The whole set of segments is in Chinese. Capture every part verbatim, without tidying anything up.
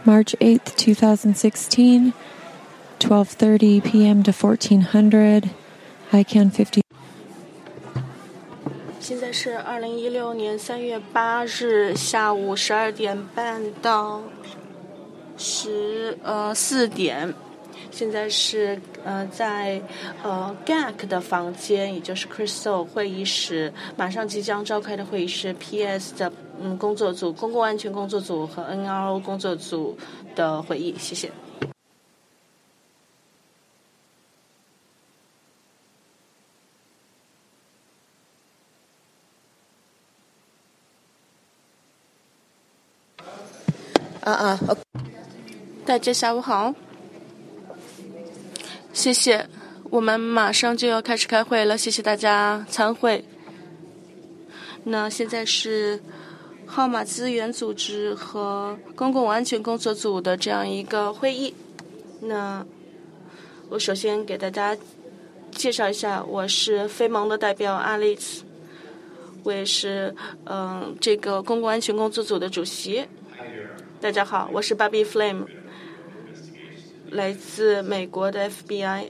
March eighth, twenty sixteen, twelve thirty p.m. to fourteen hundred, I C A N fifty。 现在是二零一六年三月八日下午十二点半到十呃四点。现在是呃在呃 G A C 的房间，也就是 Crystal 会议室，马上即将召开的会议室 P S 的嗯工作组、公共安全工作组和 N R O 工作组的会议。谢谢。啊啊，大家下午好。谢谢，我们马上就要开始开会了，谢谢大家参会。那现在是号码资源组织和公共安全工作组的这样一个会议。那我首先给大家介绍一下，我是非盟的代表 Alice， 我也是嗯这个公共安全工作组的主席。大家好，我是 Bobby Flame， 来自美国的 F B I。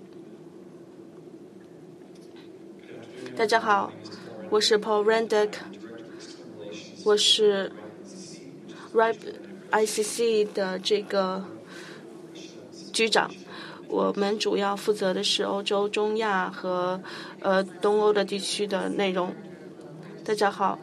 大家好，我是 Paul Rendick， 我是 I C C 的这个局长。我们主要负责的是欧洲、中亚和呃东欧的地区的内容。大家好。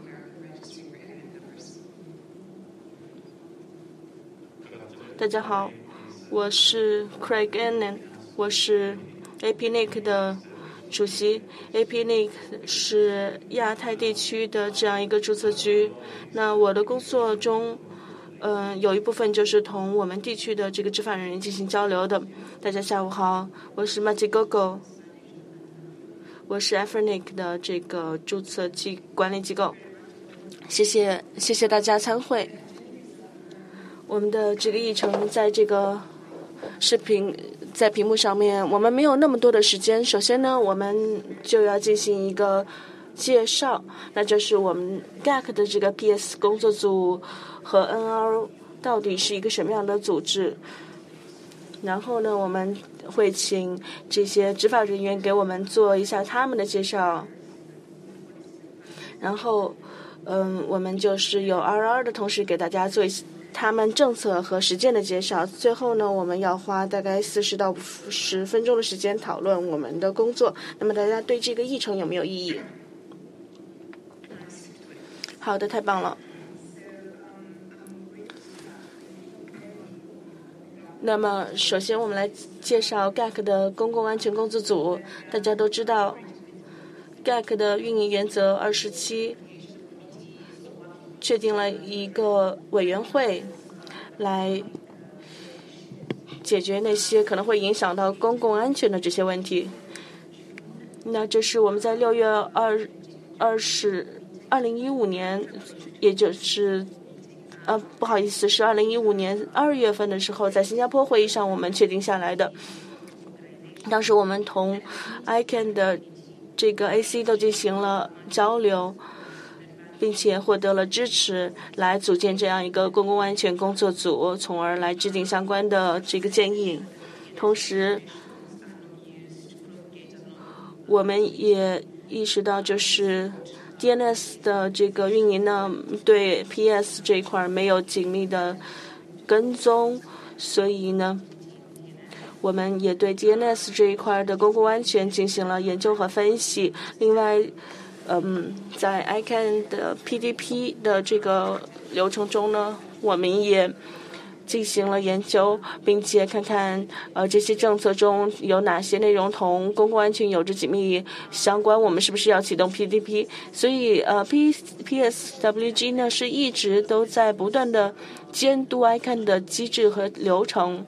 大家好，我是 Craig Annan， 我是 A P N I C 的主席。 A P N I C 是亚太地区的这样一个注册局。那我的工作中嗯、呃，有一部分就是同我们地区的这个执法人员进行交流的。大家下午好，我是 Maggie Gogo， 我是 A F R N I C 的这个注册机管理机构。谢谢谢谢大家参会。我们的这个议程在这个视频在屏幕上面，我们没有那么多的时间。首先呢，我们就要进行一个介绍，那就是我们 G A C 的这个 P S 工作组和 N R O 到底是一个什么样的组织。然后呢，我们会请这些执法人员给我们做一下他们的介绍。然后，嗯，我们就是有 R R 的同事给大家做一他们政策和实践的介绍。最后呢，我们要花大概四十到五十分钟的时间讨论我们的工作。那么大家对这个议程有没有异议？好的，太棒了。那么首先我们来介绍 G A C 的公共安全工作组。大家都知道 G A C 的运营原则二十七确定了一个委员会来解决那些可能会影响到公共安全的这些问题。那这是我们在六月二二十二零一五年，也就是呃不好意思，是二零一五年二月份的时候，在新加坡会议上我们确定下来的。当时我们同 I C A N 的这个 A C 都进行了交流，并且获得了支持，来组建这样一个公共安全工作组，从而来制定相关的这个建议。同时，我们也意识到，就是 D N S 的这个运营呢，对 P S 这一块没有紧密的跟踪，所以呢，我们也对 D N S 这一块的公共安全进行了研究和分析。另外，嗯，在 I C A N 的 P D P 的这个流程中呢，我们也进行了研究，并且看看呃这些政策中有哪些内容同公共安全有着紧密相关，我们是不是要启动 P D P？ 所以呃 P P S W G 呢是一直都在不断的监督 I C A N 的机制和流程，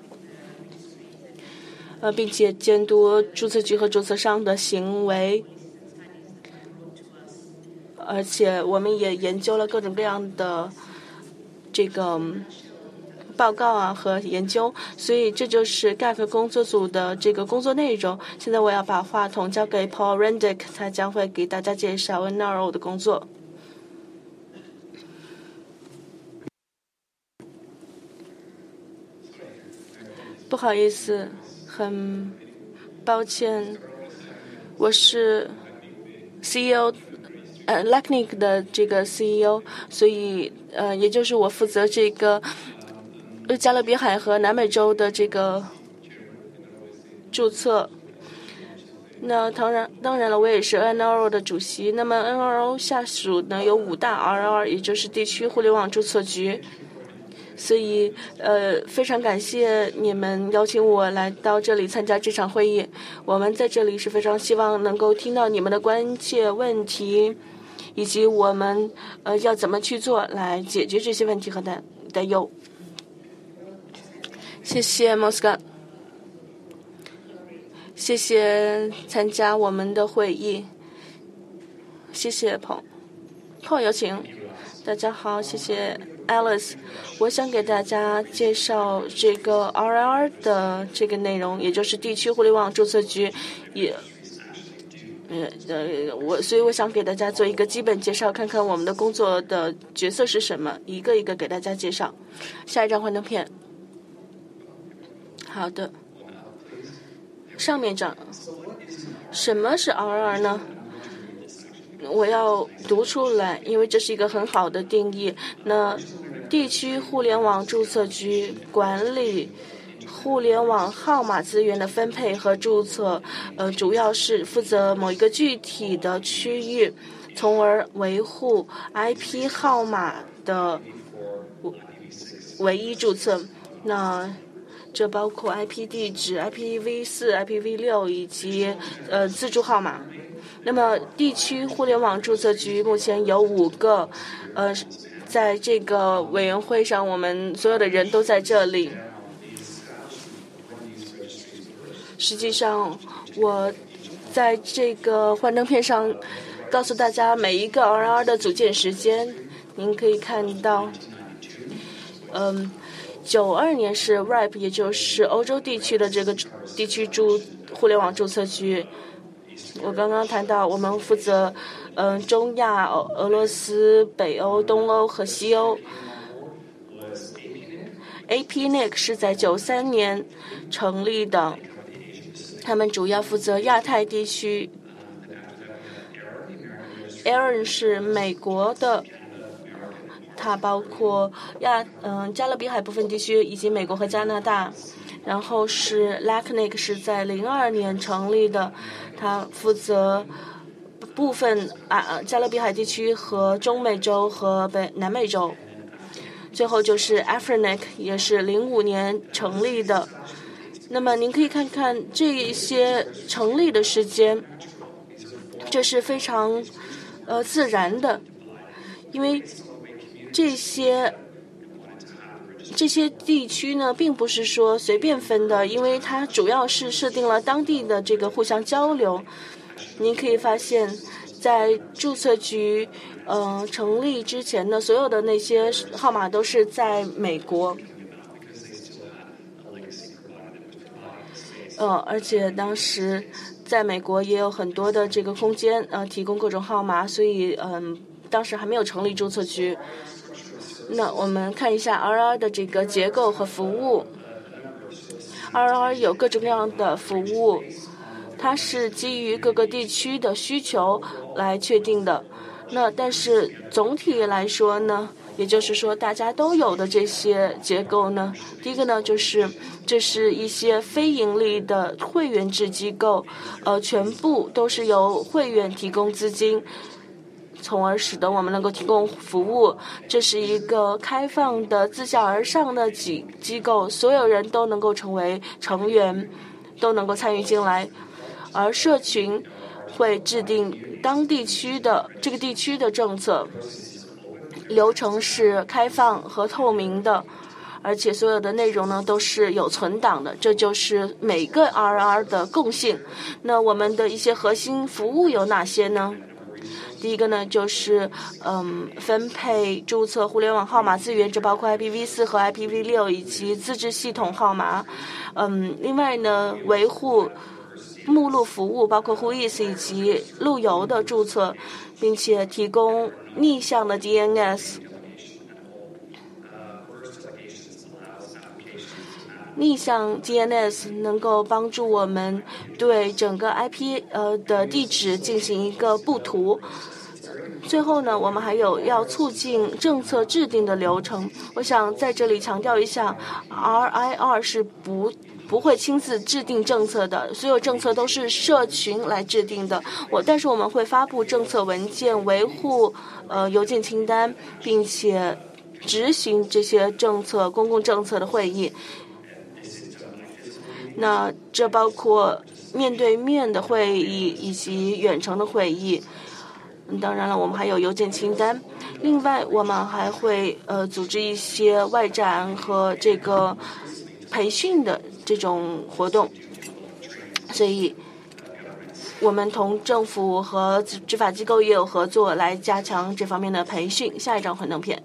呃，并且监督注册局和注册商的行为。而且我们也研究了各种各样的这个报告啊和研究，所以这就是 G A C 工作组的这个工作内容。现在我要把话筒交给 Paul Rendick， 他将会给大家介绍 N R O 的工作。 不好意思，很抱歉，我是 C E O， 呃 Lacnic 的这个 C E O， 所以呃，也就是我负责这个加勒比海和南美洲的这个注册。那当然，当然了，我也是 N R O 的主席。那么 N R O 下属呢有五大 R R， 也就是地区互联网注册局。所以，呃，非常感谢你们邀请我来到这里参加这场会议。我们在这里是非常希望能够听到你们的关切问题，以及我们呃要怎么去做来解决这些问题和担担忧。谢谢 Mosca。谢谢参加我们的会议，谢谢彭彭有请。大家好，谢谢 Alice。我想给大家介绍这个 R R 的这个内容，也就是地区互联网注册局，也呃呃，我所以我想给大家做一个基本介绍，看看我们的工作的角色是什么，一个一个给大家介绍。下一张幻灯片。好的。上面讲什么是 R R 呢？我要读出来，因为这是一个很好的定义。那地区互联网注册局管理互联网号码资源的分配和注册，呃，主要是负责某一个具体的区域，从而维护 I P 号码的唯一注册。那这包括 I P 地址、I P v 四、I P v 六以及呃自助号码。那么地区互联网注册局目前有五个，呃，在这个委员会上，我们所有的人都在这里。实际上，我在这个幻灯片上告诉大家每一个 R R 的组建时间，您可以看到，嗯。九二年是 R A P， 也就是欧洲地区的这个地区注互联网注册局。我刚刚谈到，我们负责嗯、呃、中亚、俄罗斯、北欧、东欧和西欧。A P N I C 是在九三年成立的，他们主要负责亚太地区。Aaron 是美国的。它包括亚嗯加勒比海部分地区以及美国和加拿大，然后是 Lacnic 是在零二年成立的，它负责部分啊加勒比海地区和中美洲和北南美洲。最后就是 Afrinic 也是零五年成立的。那么您可以看看这一些成立的时间，这是非常呃自然的，因为这些这些地区呢，并不是说随便分的，因为它主要是设定了当地的这个互相交流。您可以发现，在注册局呃成立之前呢，所有的那些号码都是在美国。呃，而且当时在美国也有很多的这个空间，呃，提供各种号码，所以嗯、呃，当时还没有成立注册局。那我们看一下 R R 的这个结构和服务。R R 有各种各样的服务，它是基于各个地区的需求来确定的。那但是总体来说呢，也就是说大家都有的这些结构呢，第一个呢就是这是一些非盈利的会员制机构，呃，全部都是由会员提供资金，从而使得我们能够提供服务。这是一个开放的自下而上的机机构，所有人都能够成为成员，都能够参与进来。而社群会制定当地区的这个地区的政策，流程是开放和透明的，而且所有的内容呢都是有存档的，这就是每个 R R 的共性。那我们的一些核心服务有哪些呢？第一个呢，就是嗯，分配注册互联网号码资源，这包括 I P v 四 和 I P v 六以及自治系统号码。嗯，另外呢，维护目录服务，包括 Whois 以及路由的注册，并且提供逆向的 D N S。 逆向 D N S 能够帮助我们对整个 I P 呃的地址进行一个布图。最后呢，我们还有要促进政策制定的流程。我想在这里强调一下 ，R I R 是不不会亲自制定政策的，所有政策都是社群来制定的。我但是我们会发布政策文件，维护呃邮件清单，并且执行这些政策、公共政策的会议。那这包括面对面的会议以及远程的会议。当然了，我们还有邮件清单。另外，我们还会呃组织一些外展和这个培训的这种活动。所以，我们同政府和执法机构也有合作，来加强这方面的培训。下一张幻灯片。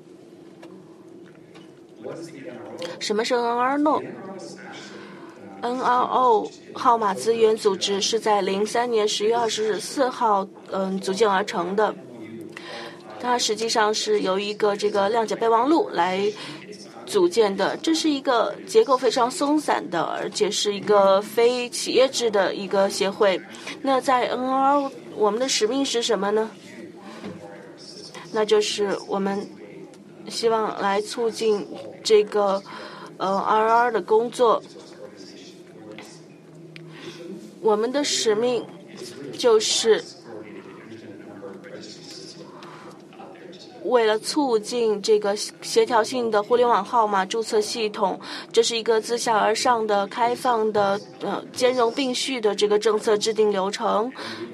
什么是 N R O？N R O 号码资源组织是在零三年十月二十四号嗯组建而成的。它实际上是由一个这个谅解备忘录来组建的。这是一个结构非常松散的，而且是一个非企业制的一个协会。那在 N R O 我们的使命是什么呢？那就是我们希望来促进这个呃 R R 的工作。我们的使命就是为了促进这个协调性的互联网号码注册系统，这是一个自下而上的、开放的、呃兼容并蓄的这个政策制定流程。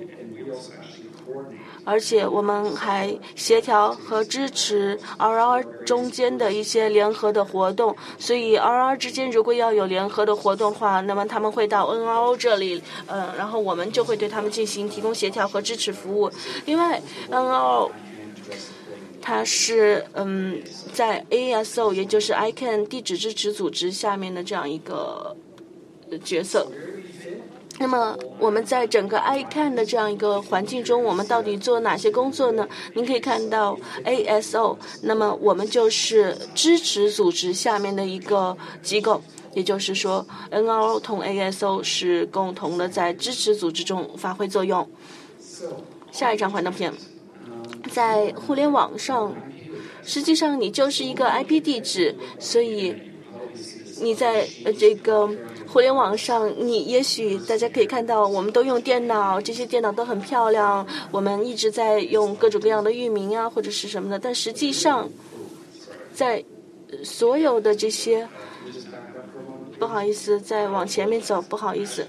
而且我们还协调和支持 R R 中间的一些联合的活动，所以 R R 之间如果要有联合的活动的话，那么他们会到 N R O 这里，呃，然后我们就会对他们进行提供协调和支持服务。另外 N R O 它是嗯在 A S O 也就是 I C A N 地址支持组织下面的这样一个角色。那么我们在整个 I C A N 的这样一个环境中，我们到底做哪些工作呢？您可以看到 A S O， 那么我们就是支持组织下面的一个机构，也就是说 N R O 同 A S O 是共同的在支持组织中发挥作用。下一张幻灯片，在互联网上，实际上你就是一个 I P 地址，所以你在这个互联网上，你也许大家可以看到，我们都用电脑，这些电脑都很漂亮，我们一直在用各种各样的域名啊，或者是什么的。但实际上，在所有的这些，不好意思，再往前面走，不好意思。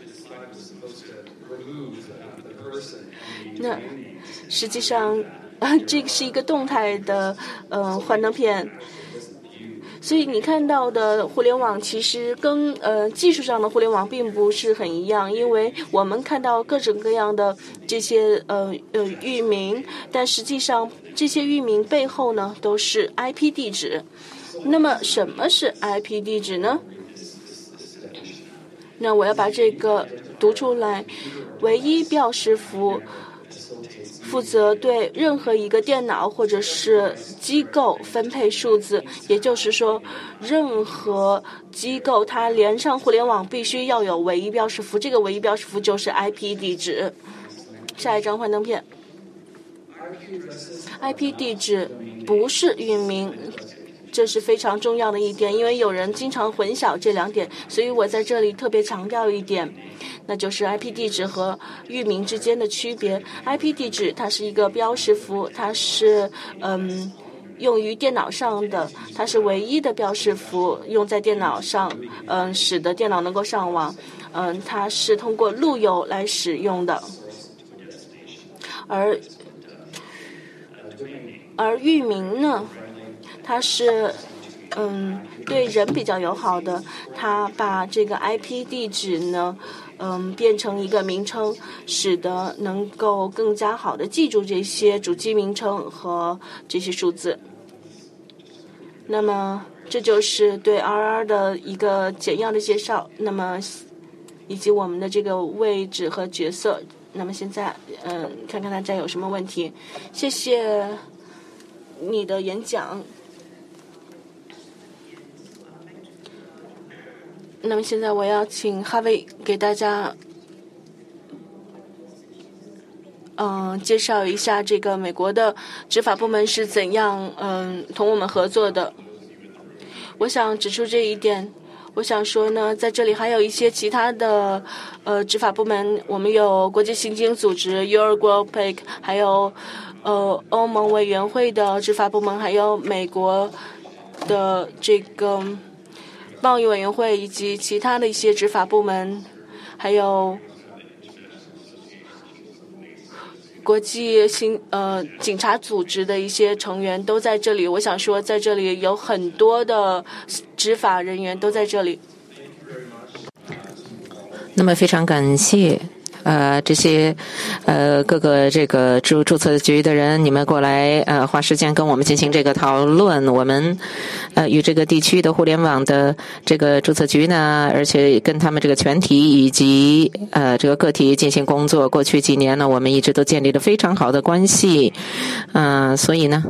那实际上，这是一个动态的呃幻灯片。所以你看到的互联网其实跟呃技术上的互联网并不是很一样，因为我们看到各种各样的这些呃呃域名，但实际上这些域名背后呢都是 I P 地址。那么什么是 I P 地址呢？那我要把这个读出来，唯一标识符。负责对任何一个电脑或者是机构分配数字，也就是说，任何机构它连上互联网必须要有唯一标识符，这个唯一标识符就是 I P 地址。下一张幻灯片 ，I P 地址不是域名。这是非常重要的一点，因为有人经常混淆这两点，所以我在这里特别强调一点，那就是 I P 地址和域名之间的区别。I P 地址它是一个标识符，它是嗯用于电脑上的，它是唯一的标识符，用在电脑上，嗯，使得电脑能够上网，嗯，它是通过路由来使用的，而而域名呢？它是，嗯，对人比较友好的。它把这个 I P 地址呢，嗯，变成一个名称，使得能够更加好的记住这些主机名称和这些数字。那么，这就是对 R R 的一个简要的介绍。那么，以及我们的这个位置和角色。那么现在，嗯，看看大家有什么问题。谢谢你的演讲。 那么现在我要请哈维给大家嗯、呃，介绍一下这个美国的执法部门是怎样嗯、呃、同我们合作的。我想指出这一点。我想说呢，在这里还有一些其他的呃执法部门，我们有国际刑警组织 Eurogroup， 还有呃欧盟委员会的执法部门，还有美国的这个贸易委员会，以及其他的一些执法部门，还有国际刑呃警察组织的一些成员都在这里。我想说，在这里有很多的执法人员都在这里。 那么非常感谢呃这些呃各个这个注注册局的人，你们过来呃花时间跟我们进行这个讨论。我们呃与这个地区的互联网的这个注册局呢，而且跟他们这个全体以及呃这个个体进行工作。过去几年呢，我们一直都建立了非常好的关系，嗯、呃，所以呢。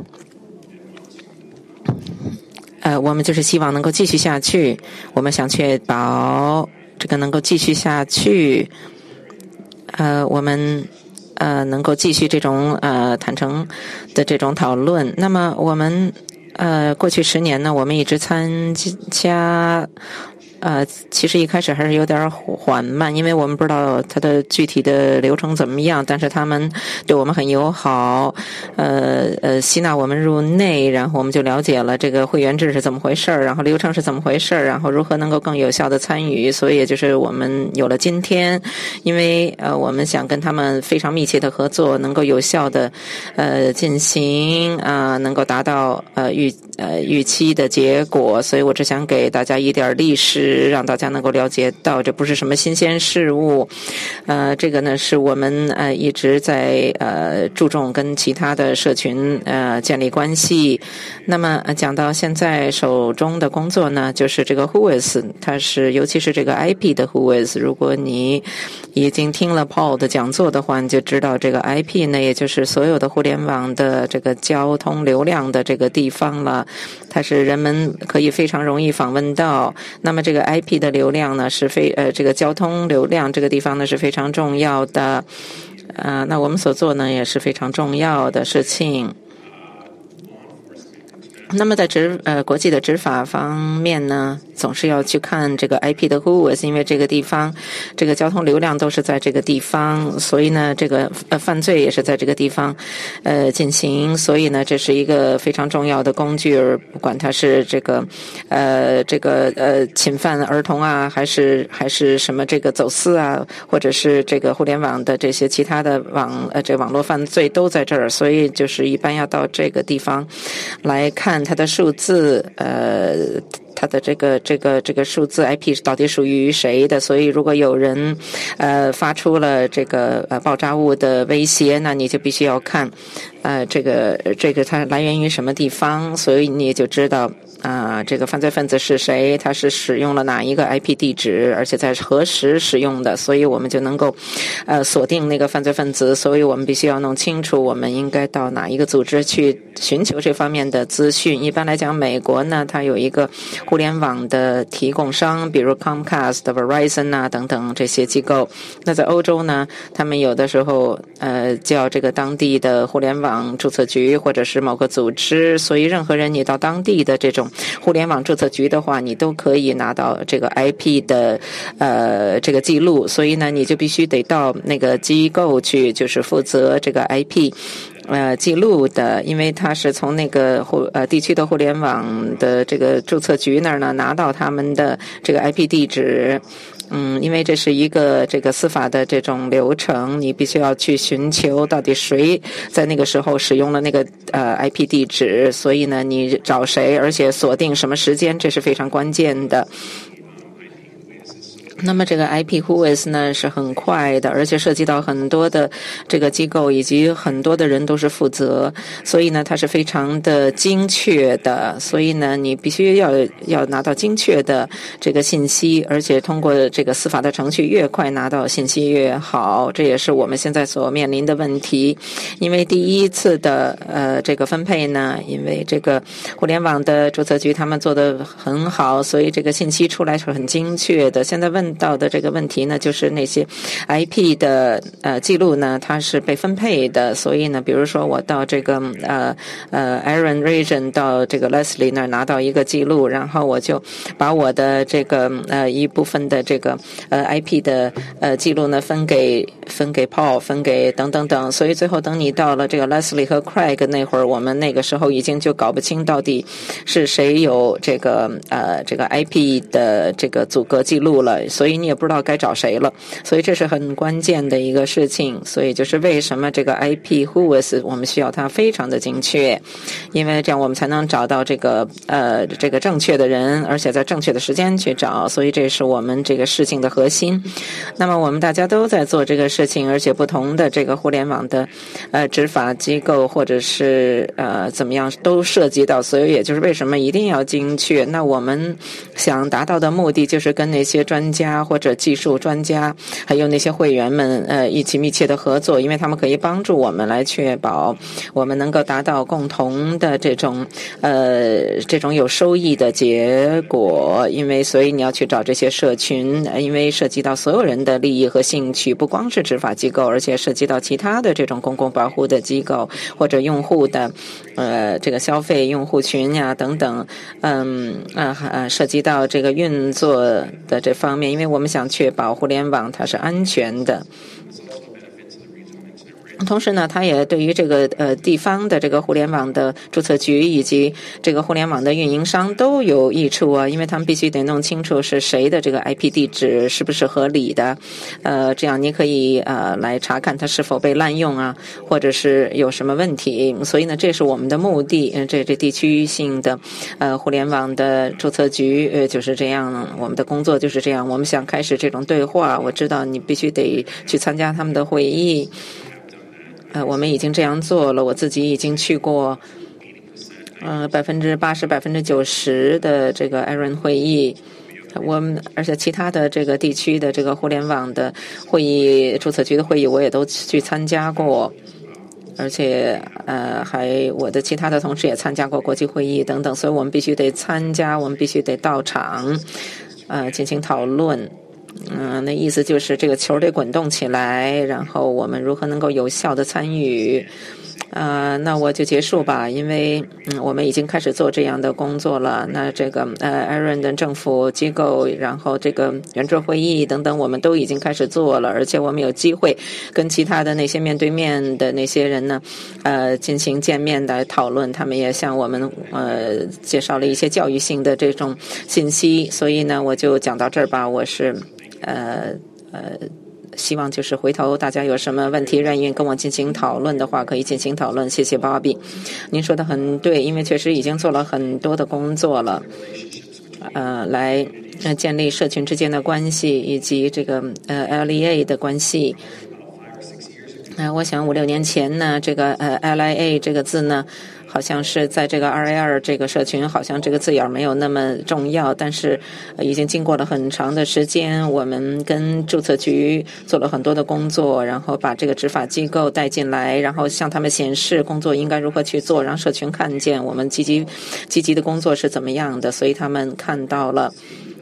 呃，我们就是希望能够继续下去，我们想确保这个能够继续下去，呃，我们呃能够继续这种呃坦诚的这种讨论。那么我们呃过去十年呢，我们一直参加。呃，其实一开始还是有点缓慢，因为我们不知道它的具体的流程怎么样，但是他们对我们很友好，呃呃，吸纳我们入内，然后我们就了解了这个会员制是怎么回事儿，然后流程是怎么回事儿，然后如何能够更有效的参与，所以也就是我们有了今天，因为呃我们想跟他们非常密切的合作，能够有效的呃进行啊、呃，能够达到呃预呃预期的结果，所以我只想给大家一点历史。让大家能够了解到这不是什么新鲜事物，呃，这个呢是我们呃一直在呃注重跟其他的社群呃建立关系。那么讲到现在手中的工作呢，就是这个 Whois， 它是尤其是这个 I P 的 Whois。如果你已经听了 Paul 的讲座的话，你就知道这个 I P 呢，也就是所有的互联网的这个交通流量的这个地方了，它是人们可以非常容易访问到。那么这个 I P 的流量呢是非呃这个交通流量这个地方呢是非常重要的，呃那我们所做呢也是非常重要的事情。那么在执呃国际的执法方面呢，总是要去看这个 I P 的 Whois， 因为这个地方这个交通流量都是在这个地方，所以呢这个呃犯罪也是在这个地方呃进行，所以呢这是一个非常重要的工具，而不管它是这个呃这个呃侵犯儿童啊，还是还是什么这个走私啊，或者是这个互联网的这些其他的网呃这网络犯罪都在这儿，所以就是一般要到这个地方来看它的数字，呃，它的这个这个这个数字 I P 到底属于谁的？所以如果有人呃发出了这个呃爆炸物的威胁，那你就必须要看呃这个这个它来源于什么地方，所以你就知道啊、呃，这个犯罪分子是谁，他是使用了哪一个 I P 地址，而且在何时使用的，所以我们就能够呃锁定那个犯罪分子。所以我们必须要弄清楚我们应该到哪一个组织去寻求这方面的资讯。一般来讲，美国呢，它有一个互联网的提供商，比如 Comcast、Verizon 啊等等这些机构。那在欧洲呢，他们有的时候呃叫这个当地的互联网注册局或者是某个组织，所以任何人你到当地的这种互联网注册局的话，你都可以拿到这个 I P 的呃这个记录，所以呢你就必须得到那个机构去，就是负责这个 I P呃记录的，因为他是从那个互呃地区的互联网的这个注册局那儿呢拿到他们的这个 I P 地址。嗯，因为这是一个这个司法的这种流程，你必须要去寻求到底谁在那个时候使用了那个呃 I P 地址，所以呢你找谁，而且锁定什么时间，这是非常关键的。 那么这个 I P Who is 呢是很快的，而且涉及到很多的这个机构以及很多的人都是负责，所以呢它是非常的精确的，所以呢你必须要要拿到精确的这个信息，而且通过这个司法的程序越快拿到信息越好，这也是我们现在所面临的问题。因为第一次的呃这个分配呢，因为这个互联网的注册局他们做得很好，所以这个信息出来是很精确的。现在问到的这个问题呢，就是那些 I P 的呃记录呢，它是被分配的，所以呢，比如说我到这个呃呃 Aaron Region 到这个 Leslie 那儿拿到一个记录，然后我就把我的这个呃一部分的这个呃 I P 的呃记录呢分给分给 Paul 分给等等等，所以最后等你到了这个 Leslie 和 Craig 那会儿，我们那个时候已经就搞不清到底是谁有这个呃这个 I P 的这个阻隔记录了，所以你也不知道该找谁了，所以这是很关键的一个事情。所以就是为什么这个 I P Who is 我们需要它非常的精确，因为这样我们才能找到这个呃这个正确的人，而且在正确的时间去找，所以这是我们这个事情的核心。那么我们大家都在做这个事情，而且不同的这个互联网的呃执法机构或者是呃怎么样都涉及到，所以也就是为什么一定要精确。那我们想达到的目的就是跟那些专家或者技术专家还有那些会员们呃一起密切的合作，因为他们可以帮助我们来确保我们能够达到共同的这种呃这种有收益的结果。因为所以你要去找这些社群，因为涉及到所有人的利益和兴趣，不光是执法机构，而且涉及到其他的这种公共保护的机构或者用户的呃这个消费用户群呀等等，嗯呃呃涉及到这个运作的这方面，因为我们想确保互联网它是安全的。同时呢，它也对于这个呃地方的这个互联网的注册局以及这个互联网的运营商都有益处啊，因为他们必须得弄清楚是谁的这个 I P 地址是不是合理的，呃，这样你可以呃来查看它是否被滥用啊，或者是有什么问题。所以呢，这是我们的目的。嗯，这这地区性的呃互联网的注册局呃就是这样，我们的工作就是这样。我们想开始这种对话，我知道你必须得去参加他们的会议。呃，我们已经这样做了，我自己已经去过，呃，百分之八十、百分之九十的这个 Aaron 会议，我们而且其他的这个地区的这个互联网的会议、注册局的会议，我也都去参加过，而且呃，还我的其他的同事也参加过国际会议等等，所以我们必须得参加，我们必须得到场，呃，进行讨论。嗯、呃，那意思就是这个球得滚动起来，然后我们如何能够有效的参与。呃，那我就结束吧，因为嗯，我们已经开始做这样的工作了。那这个呃 ，Aaron 的政府机构，然后这个圆桌会议等等，我们都已经开始做了，而且我们有机会跟其他的那些面对面的那些人呢，呃，进行见面来讨论。他们也向我们呃介绍了一些教育性的这种信息，所以呢，我就讲到这儿吧。我是呃呃。希望就是回头大家有什么问题愿意跟我进行讨论的话，可以进行讨论。谢谢芭比，您说的很对，因为确实已经做了很多的工作了，呃，来呃建立社群之间的关系以及这个呃 L E A 的关系。呃，我想五六年前呢，这个呃 L I A 这个字呢，好像是在这个 R A R 这个社群，好像这个字眼没有那么重要，但是、呃、已经经过了很长的时间，我们跟注册局做了很多的工作，然后把这个执法机构带进来，然后向他们显示工作应该如何去做，让社群看见我们积极积极的工作是怎么样的，所以他们看到了。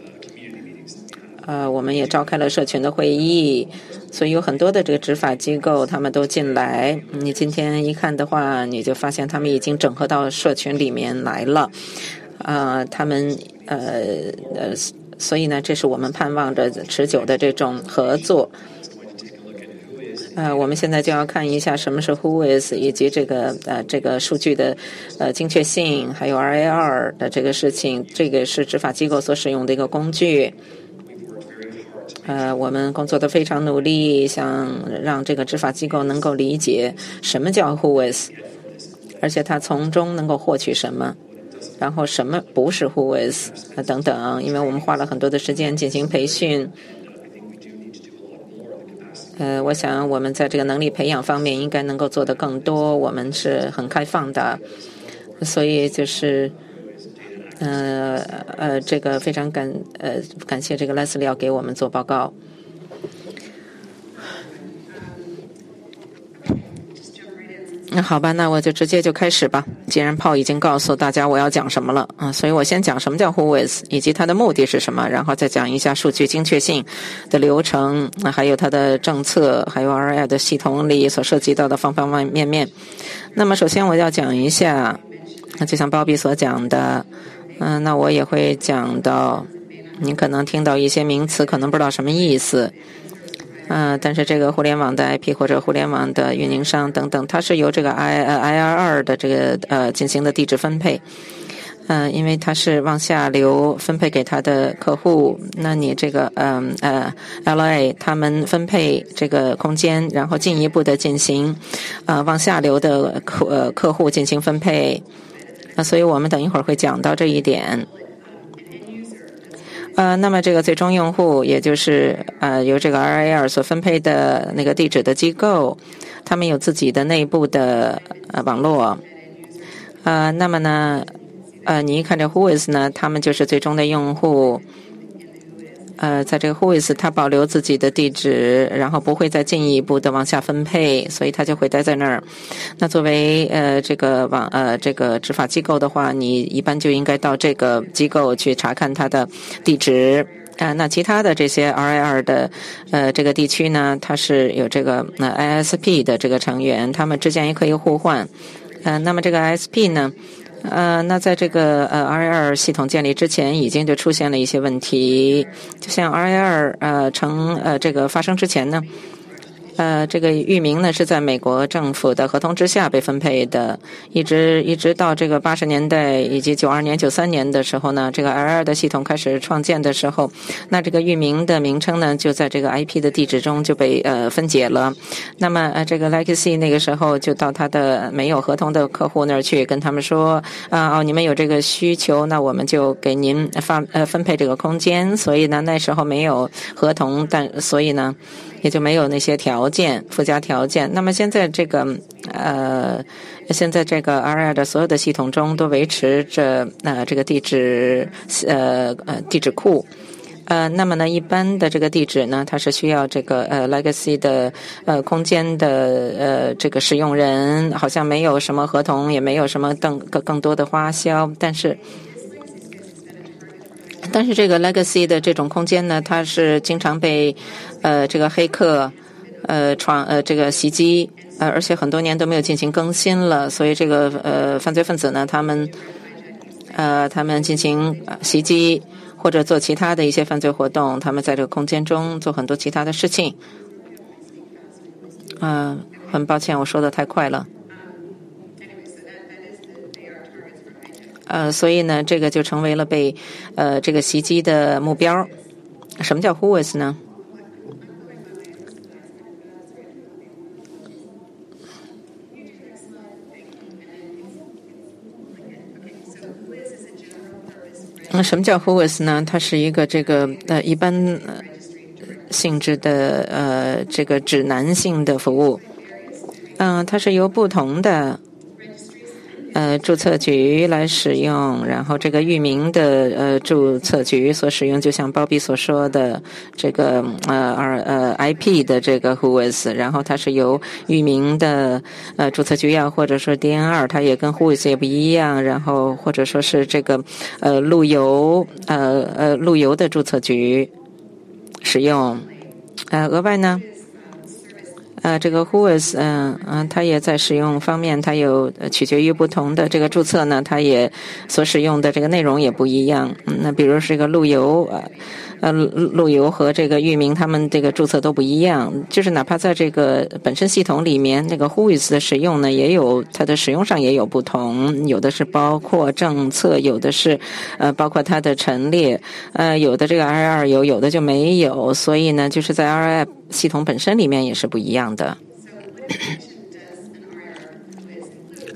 呃，我们也召开了社群的会议，所以有很多的这个执法机构他们都进来。你今天一看的话，你就发现他们已经整合到社群里面来了。啊、呃，他们呃呃，所以呢，这是我们盼望着持久的这种合作。呃，我们现在就要看一下什么是 Who is 以及这个呃这个数据的呃精确性，还有 R A R 的这个事情，这个是执法机构所使用的一个工具。呃，我们工作得非常努力，想让这个执法机构能够理解什么叫 Who is， 而且他从中能够获取什么，然后什么不是 Who is 等等。因为我们花了很多的时间进行培训， 呃，我想我们在这个能力培养方面应该能够做得更多，我们是很开放的，所以就是呃呃，这个非常感呃感谢这个 Leslie 要给我们做报告。那好吧，那我就直接就开始吧。既然Paul已经告诉大家我要讲什么了啊，所以我先讲什么叫 Whois 以及它的目的是什么，然后再讲一下数据精确性的流程，还有它的政策，还有 R I 的系统里所涉及到的方方面面。那么首先我要讲一下，就像鲍比所讲的，嗯、呃，那我也会讲到，你可能听到一些名词，可能不知道什么意思。呃，但是这个互联网的 I P 或者互联网的运营商等等，它是由这个 I 呃 I R 二的这个呃进行的地址分配，呃，因为它是往下流分配给他的客户，那你这个嗯 呃, 呃 L A 他们分配这个空间，然后进一步的进行呃往下流的客呃客户进行分配，呃，所以我们等一会儿会讲到这一点。呃，那么这个最终用户，也就是呃由这个 R I 二所分配的那个地址的机构，他们有自己的内部的呃网络，呃，那么呢，呃，你一看这 Whois 呢，他们就是最终的用户。呃，在这个 Whois 它保留自己的地址，然后不会再进一步的往下分配，所以它就会待在那儿。那作为呃这个网呃这个执法机构的话，你一般就应该到这个机构去查看它的地址。呃，那其他的这些 R I 二的呃这个地区呢，它是有这个呃 I S P 的这个成员，他们之间也可以互换。呃，那么这个 I S P 呢？呃，那在这个呃 R I 二系统建立之前，已经就出现了一些问题。就像 R I 二呃成呃这个发生之前呢，呃，这个域名呢是在美国政府的合同之下被分配的，一直一直到这个八十年代以及九二年、九三年的时候呢，这个 R I 二的系统开始创建的时候，那这个域名的名称呢就在这个 I P 的地址中就被呃分解了。那么呃这个 Legacy 那个时候就到他的没有合同的客户那儿去跟他们说啊哦你们有这个需求，那我们就给您发呃分配这个空间。所以呢那时候没有合同，但所以呢也就没有那些条件附加条件。那么现在这个呃，现在这个 R I 的所有的系统中都维持着呃这个地址呃呃地址库。呃，那么呢，一般的这个地址呢，它是需要这个呃 legacy 的呃空间的呃这个使用人，好像没有什么合同，也没有什么更更更多的花销，但是。但是这个 legacy 的这种空间呢，它是经常被呃这个黑客呃闯呃这个袭击，呃而且很多年都没有进行更新了，所以这个呃犯罪分子呢，他们呃他们进行袭击或者做其他的一些犯罪活动，他们在这个空间中做很多其他的事情。嗯、呃，很抱歉，我说的太快了。呃，所以呢，这个就成为了被呃这个袭击的目标。什么叫 Whois 呢？那什么叫 Whois 呢？它是一个这个呃一般、呃、性质的呃这个指南性的服务。嗯、呃，它是由不同的。呃，注册局来使用，然后这个域名的呃注册局所使用，就像鲍比所说的这个呃二呃 I P 的这个 Whois， 然后它是由域名的呃注册局啊，或者说 D N 二，它也跟 Whois 也不一样，然后或者说是这个呃路由呃呃路由的注册局使用。呃，额外呢？呃，这个 Whois， 嗯、呃、嗯，它也在使用方面，它有取决于不同的这个注册呢，它也所使用的这个内容也不一样。嗯，那比如这个路由，呃呃，路由和这个域名，他们这个注册都不一样。就是哪怕在这个本身系统里面，那个 Whois 的使用呢，也有它的使用上也有不同。有的是包括政策，有的是呃包括它的陈列，呃，有的这个 R I 二有，有的就没有。所以呢，就是在 R I 系统本身里面也是不一样的。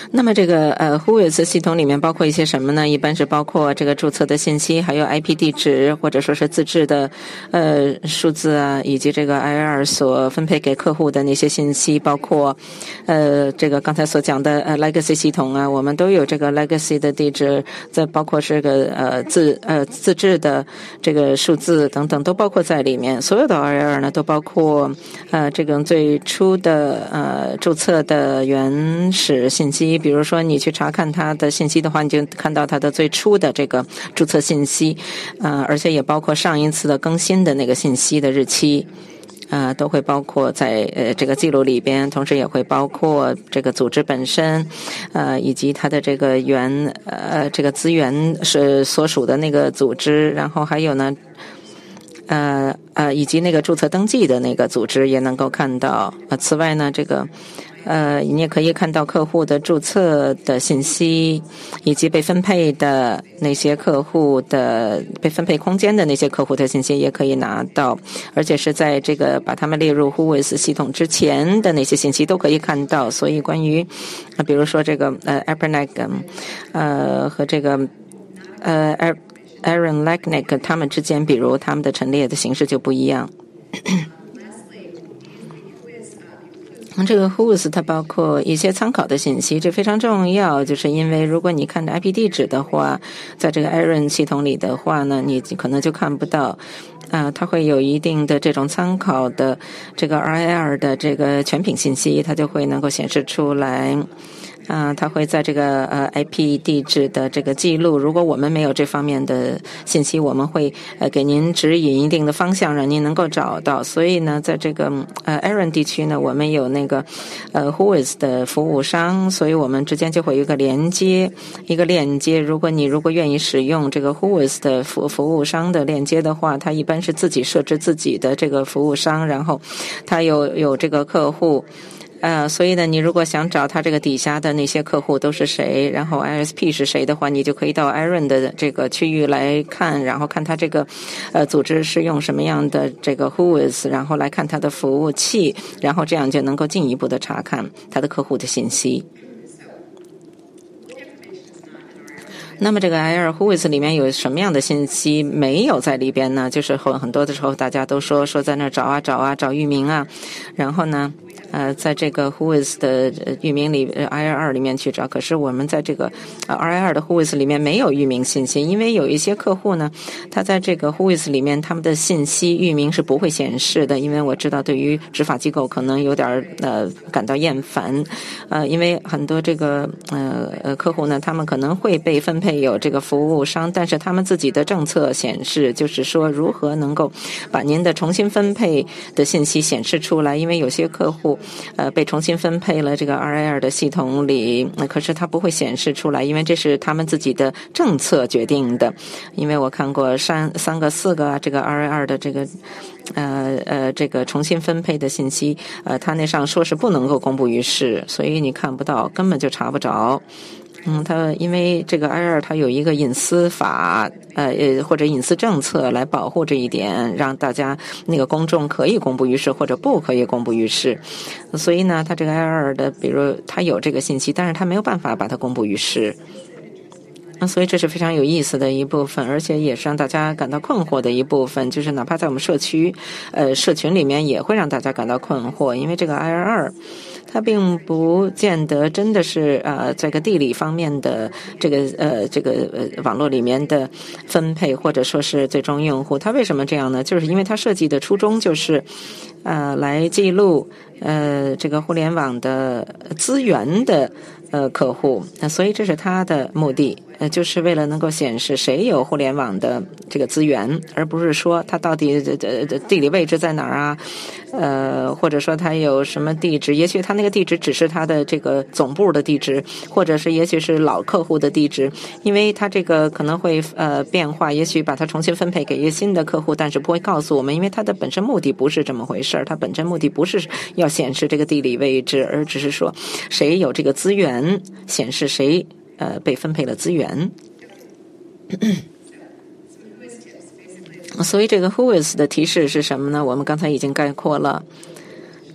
那么这个呃 Who is 系统里面包括一些什么呢？一般是包括这个注册的信息，还有 I P 地址，或者说是自制的呃数字啊，以及这个 I R 所分配给客户的那些信息，包括呃这个刚才所讲的呃 Legacy 系统啊，我们都有这个 Legacy 的地址，再包括这个呃自呃自制的这个数字等等，都包括在里面。所有的 I R 呢，都包括呃这个最初的呃注册的原始信息。比如说你去查看它的信息的话，你就看到它的最初的这个注册信息，呃，而且也包括上一次的更新的那个信息的日期，呃，都会包括在呃这个记录里边，同时也会包括这个组织本身，呃，以及它的这个原呃这个资源是所属的那个组织，然后还有呢。呃呃，以及那个注册登记的那个组织也能够看到。呃，此外呢，这个呃，你也可以看到客户的注册的信息，以及被分配的那些客户的被分配空间的那些客户的信息也可以拿到，而且是在这个把他们列入 Who is 系统之前的那些信息都可以看到。所以关于呃，比如说这个呃 Epernic 呃和这个呃 Aaron Lagnick 他们之间，比如他们的陈列的形式就不一样。这个 Who is 它包括一些参考的信息，这非常重要，就是因为如果你看 I P 地址的话，在这个 Aaron 系统里的话呢，你可能就看不到。啊、呃，它会有一定的这种参考的这个 R I R 的这个全品信息，它就会能够显示出来。啊、呃，它会在这个呃 I P 地址的这个记录，如果我们没有这方面的信息，我们会呃给您指引一定的方向，让您能够找到。所以呢，在这个呃 Aaron 地区呢，我们有那个呃 Who is 的服务商，所以我们之间就会有一个连接，一个链接。如果你如果愿意使用这个 Who is 的服服务商的链接的话，它一般是自己设置自己的这个服务商，然后它有有这个客户。呃，所以呢，你如果想找他这个底下的那些客户都是谁，然后 I S P 是谁的话，你就可以到 Aaron 的这个区域来看，然后看他这个呃组织是用什么样的这个 Who is， 然后来看他的服务器，然后这样就能够进一步的查看他的客户的信息。那么这个 I R Who is 里面有什么样的信息没有在里边呢？就是很很多的时候大家都说说在那儿找啊找啊找域名啊，然后呢呃，在这个 Who is 的域名里 I R 二里面去找，可是我们在这个 R I R 的 Who is 里面没有域名信息，因为有一些客户呢，他在这个 Who is 里面他们的信息域名是不会显示的，因为我知道对于执法机构可能有点呃感到厌烦，呃，因为很多这个呃呃客户呢，他们可能会被分配有这个服务商，但是他们自己的政策显示，就是说如何能够把您的重新分配的信息显示出来，因为有些客户呃，被重新分配了这个 R I R 的系统里，呃，可是它不会显示出来，因为这是他们自己的政策决定的。因为我看过三三个、四个这个 R I R 的这个呃呃这个重新分配的信息，呃，它那上说是不能够公布于世，所以你看不到，根本就查不着。嗯，它因为这个 I R 它有一个隐私法，呃呃或者隐私政策来保护这一点，让大家那个公众可以公布于世或者不可以公布于世。所以呢，它这个 I R 的，比如它有这个信息，但是它没有办法把它公布于世。所以这是非常有意思的一部分，而且也是让大家感到困惑的一部分，就是哪怕在我们社区呃社群里面也会让大家感到困惑，因为这个 I R 二它并不见得真的是呃这个地理方面的这个呃这个呃网络里面的分配，或者说是最终用户。它为什么这样呢？就是因为它设计的初衷就是呃来记录呃这个互联网的资源的呃客户，那所以这是它的目的。呃，就是为了能够显示谁有互联网的这个资源，而不是说它到底的的地理位置在哪儿啊，呃，或者说它有什么地址，也许它那个地址只是它的这个总部的地址，或者是也许是老客户的地址，因为它这个可能会呃变化，也许把它重新分配给一个新的客户，但是不会告诉我们，因为它的本身目的不是这么回事儿，它本身目的不是要显示这个地理位置，而只是说谁有这个资源，显示谁呃，被分配了资源。所以这个 Who is 的提示是什么呢？我们刚才已经概括了。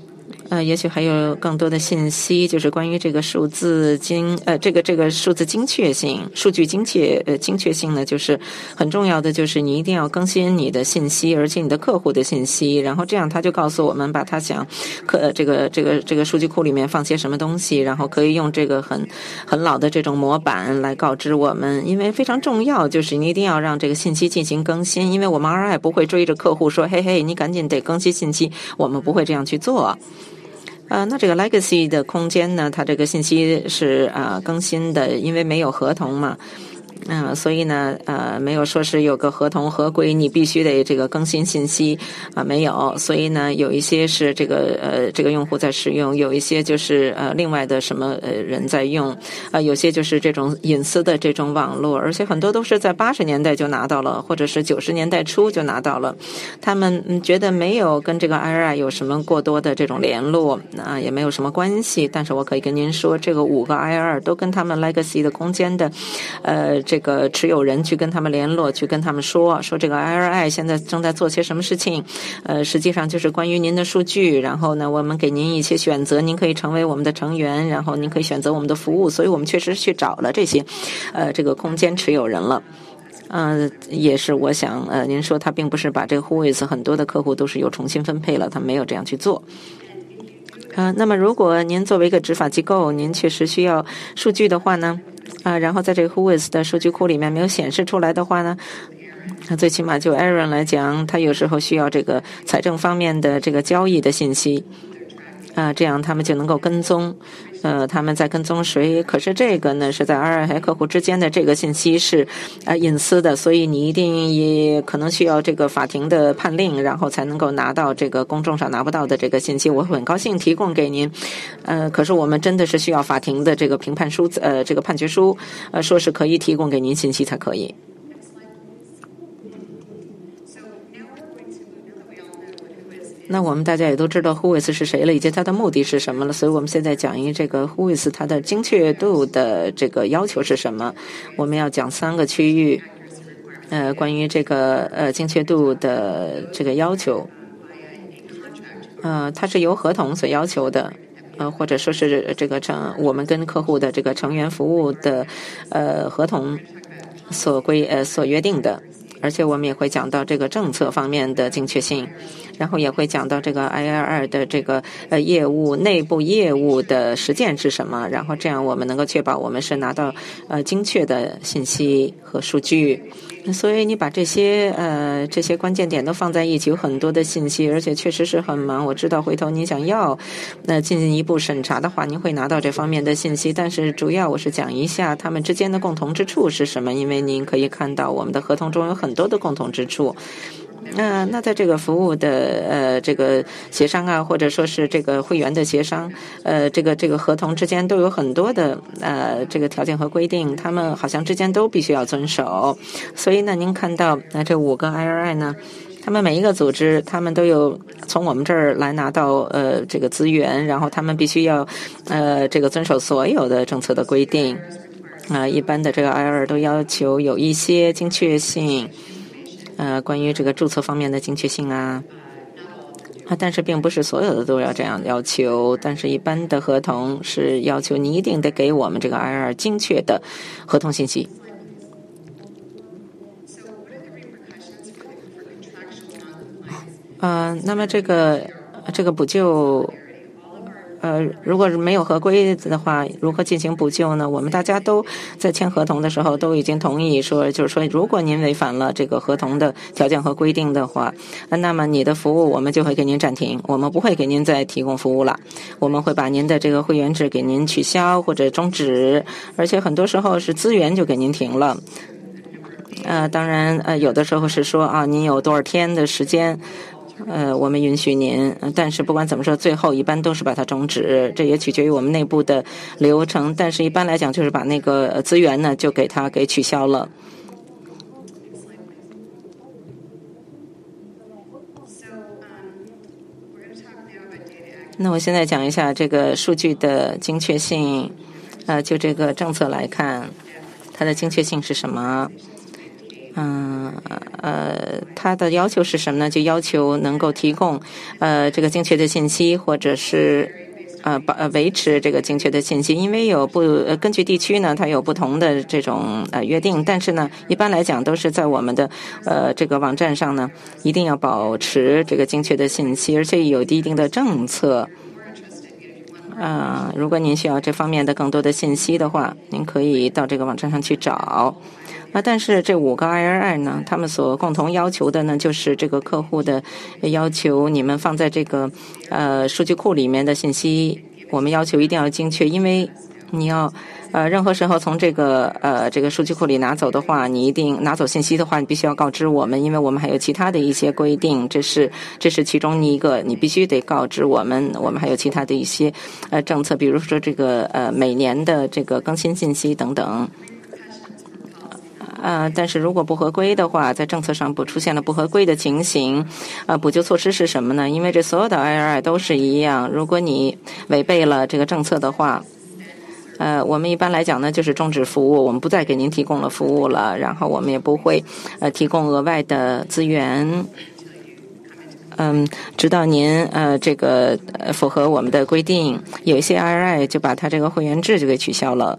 呃，也许还有更多的信息，就是关于这个数字精呃，这个这个数字精确性、数据精确呃精确性呢，就是很重要的，就是你一定要更新你的信息，而且你的客户的信息，然后这样他就告诉我们，把他想客这个这个这个数据库里面放些什么东西，然后可以用这个很很老的这种模板来告知我们，因为非常重要，就是你一定要让这个信息进行更新，因为我们 R I 不会追着客户说，嘿嘿，你赶紧得更新信息，我们不会这样去做。呃，那这个 legacy 的空间呢，它这个信息是啊、呃、更新的，因为没有合同嘛。嗯、呃，所以呢，呃，没有说是有个合同合规，你必须得这个更新信息啊、呃，没有。所以呢，有一些是这个呃这个用户在使用，有一些就是呃另外的什么呃人在用，啊、呃，有些就是这种隐私的这种网络，而且很多都是在八十年代就拿到了，或者是九十年代初就拿到了。他们、嗯、觉得没有跟这个 I R I 有什么过多的这种联络啊、呃，也没有什么关系。但是我可以跟您说，这个五个 I R I 都跟他们 legacy 的空间的呃。这个持有人去跟他们联络，去跟他们说说这个 I R I 现在正在做些什么事情，呃，实际上就是关于您的数据，然后呢，我们给您一些选择，您可以成为我们的成员，然后您可以选择我们的服务，所以我们确实去找了这些，呃，这个空间持有人了。呃，也是我想，呃，您说他并不是把这个 Whois 很多的客户都是有重新分配了，他没有这样去做。啊、呃，那么如果您作为一个执法机构，您确实需要数据的话呢？啊，然后在这个 Whois 的数据库里面没有显示出来的话呢，那最起码就 Aaron 来讲，他有时候需要这个财政方面的这个交易的信息，啊，这样他们就能够跟踪，呃，他们在跟踪谁？可是这个呢，是在 R I 和客户之间的这个信息是呃隐私的，所以你一定也可能需要这个法庭的判令，然后才能够拿到这个公众上拿不到的这个信息。我很高兴提供给您，呃，可是我们真的是需要法庭的这个评判书，呃，这个判决书，呃，说是可以提供给您信息才可以。那我们大家也都知道 Whois 是谁了，以及它的目的是什么了，所以我们现在讲一这个 Whois 它的精确度的这个要求是什么。我们要讲三个区域，呃，关于这个呃精确度的这个要求，呃，它是由合同所要求的，呃，或者说是这个成我们跟客户的这个成员服务的呃合同所规呃所约定的。而且我们也会讲到这个政策方面的精确性，然后也会讲到这个 I R I 的这个呃业务内部业务的实践是什么，然后这样我们能够确保我们是拿到呃精确的信息和数据。所以你把这些呃这些关键点都放在一起，有很多的信息，而且确实是很忙。我知道回头您想要那进一步审查的话，您会拿到这方面的信息，但是主要我是讲一下他们之间的共同之处是什么，因为您可以看到我们的合同中有很多的共同之处。那、呃、那在这个服务的呃这个协商啊，或者说是这个会员的协商，呃这个这个合同之间都有很多的呃这个条件和规定，他们好像之间都必须要遵守。所以呢，您看到那、呃、这五个 I R I 呢，他们每一个组织，他们都有从我们这儿来拿到呃这个资源，然后他们必须要呃这个遵守所有的政策的规定。啊、呃，一般的这个 I R I 都要求有一些精确性。呃，关于这个注册方面的精确性啊，啊，但是并不是所有的都要这样要求，但是一般的合同是要求你一定得给我们这个 I R 精确的合同信息。呃，那么这个这个补救。呃，如果是没有合规的话，如何进行补救呢？我们大家都在签合同的时候都已经同意说，就是说，如果您违反了这个合同的条件和规定的话，那么你的服务我们就会给您暂停，我们不会给您再提供服务了，我们会把您的这个会员制给您取消或者终止，而且很多时候是资源就给您停了。呃，当然，呃，有的时候是说啊，您有多少天的时间。呃，我们允许您，但是不管怎么说，最后一般都是把它终止，这也取决于我们内部的流程。但是一般来讲，就是把那个资源呢，就给它给取消了。那我现在讲一下这个数据的精确性，呃，就这个政策来看，它的精确性是什么？ 嗯呃，它的要求是什么呢？就要求能够提供呃这个精确的信息，或者是呃保呃维持这个精确的信息。因为有不呃根据地区呢，它有不同的这种呃约定，但是呢，一般来讲都是在我们的呃这个网站上呢，一定要保持这个精确的信息，而且有一定的政策。啊、呃，如果您需要这方面的更多的信息的话，您可以到这个网站上去找。啊，但是这五个 I R I 呢，他们所共同要求的呢，就是这个客户的要求，你们放在这个呃数据库里面的信息，我们要求一定要精确，因为你要呃任何时候从这个呃这个数据库里拿走的话，你一定拿走信息的话，你必须要告知我们，因为我们还有其他的一些规定，这是这是其中一个，你必须得告知我们，我们还有其他的一些呃政策，比如说这个呃每年的这个更新信息等等。呃，但是如果不合规的话，在政策上不出现了不合规的情形，呃，补救措施是什么呢？因为这所有的 I R I 都是一样，如果你违背了这个政策的话，呃，我们一般来讲呢，就是终止服务，我们不再给您提供了服务了，然后我们也不会呃提供额外的资源，嗯，直到您呃这个呃符合我们的规定。有一些 I R I 就把它这个会员制就给取消了。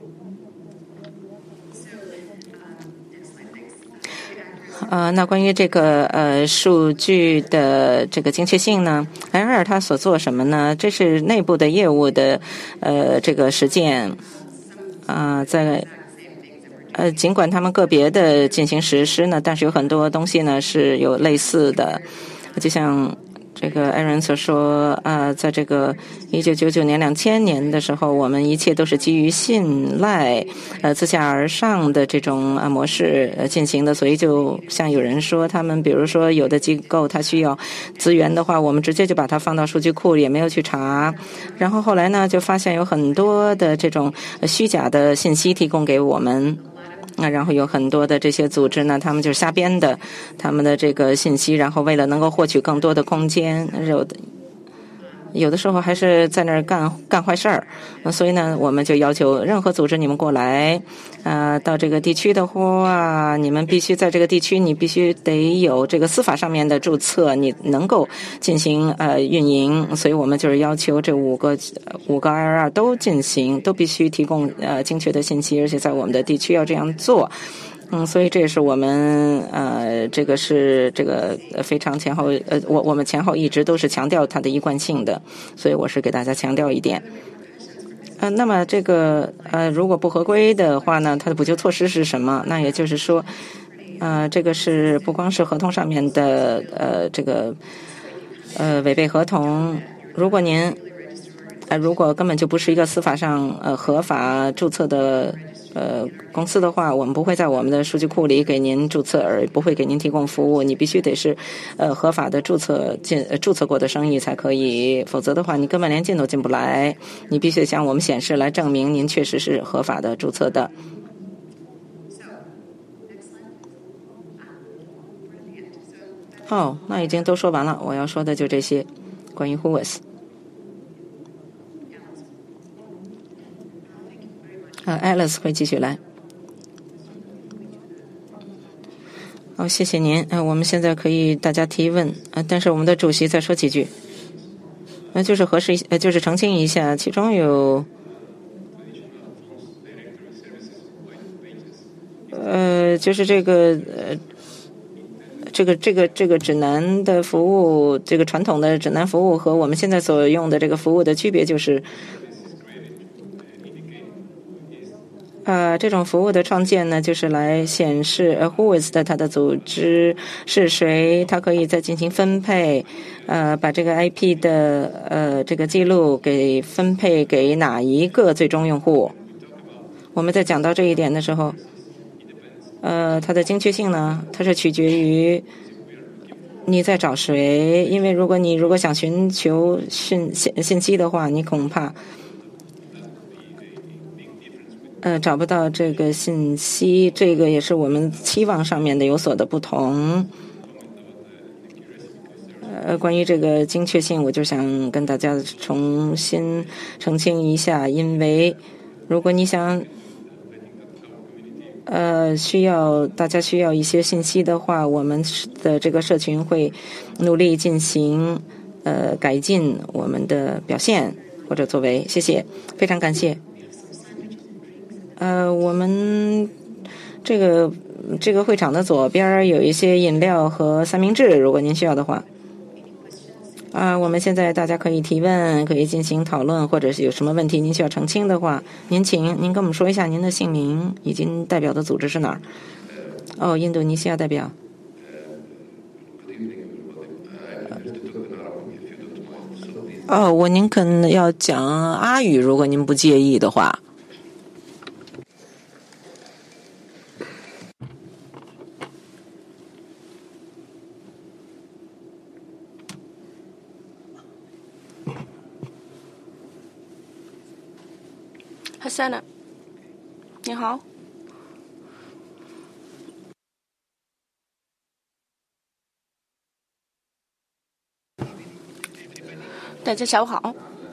呃，那关于这个呃数据的这个精确性呢 ，I R I 它所做什么呢？这是内部的业务的呃这个实践啊、呃，在呃尽管他们个别的进行实施呢，但是有很多东西呢是有类似的，就像这个艾伦所说啊、呃，在这个一九九九年、两千年的时候，我们一切都是基于信赖、呃自下而上的这种呃模式呃进行的，所以就像有人说，他们比如说有的机构它需要资源的话，我们直接就把它放到数据库，也没有去查。然后后来呢，就发现有很多的这种虚假的信息提供给我们。那然后有很多的这些组织呢，他们就是瞎编的他们的这个信息，然后为了能够获取更多的空间，有的有的时候还是在那儿干干坏事儿。所以呢，我们就要求任何组织你们过来，呃，到这个地区的话，你们必须在这个地区，你必须得有这个司法上面的注册，你能够进行呃运营。所以我们就是要求这五个五个 I R I 都进行，都必须提供呃精确的信息，而且在我们的地区要这样做。嗯，所以这也是我们呃，这个是这个非常前后呃，我我们前后一直都是强调它的一贯性的，所以我是给大家强调一点。呃，那么这个呃，如果不合规的话呢，它的补救措施是什么？那也就是说，呃，这个是不光是合同上面的呃这个呃违背合同，如果您呃如果根本就不是一个司法上呃合法注册的。呃，公司的话，我们不会在我们的数据库里给您注册，而不会给您提供服务。你必须得是呃合法的注册进、呃、注册过的生意才可以，否则的话，你根本连进都进不来。你必须得向我们显示来证明您确实是合法的注册的。哦，那已经都说完了，我要说的就这些，关于 Whois。呃 ，Alice 会继续来。好，谢谢您。呃，我们现在可以大家提问，呃，但是我们的主席再说几句。呃，就是核实一，呃，就是澄清一下，其中有，呃，就是这个，呃，这个这个这个指南的服务，这个传统的指南服务和我们现在所用的这个服务的区别就是。呃，这种服务的创建呢，就是来显示呃 Whois 的它的组织是谁，它可以再进行分配，呃，把这个 I P 的呃这个记录给分配给哪一个最终用户。我们在讲到这一点的时候，呃，它的精确性呢，它是取决于你在找谁，因为如果你如果想寻求信信信息的话，你恐怕。呃，找不到这个信息，这个也是我们期望上面的有所的不同。呃，关于这个精确性，我就想跟大家重新澄清一下，因为如果你想， 呃，需要大家需要一些信息的话，我们的这个社群会努力进行呃改进我们的表现或者作为。谢谢，非常感谢。呃，我们这个这个会场的左边有一些饮料和三明治，如果您需要的话。啊、呃，我们现在大家可以提问，可以进行讨论，或者是有什么问题您需要澄清的话，您请您跟我们说一下您的姓名以及代表的组织是哪儿。哦，印度尼西亚代表。哦，我宁肯要讲阿语，如果您不介意的话。 哈塞纳，你好。大家下午好，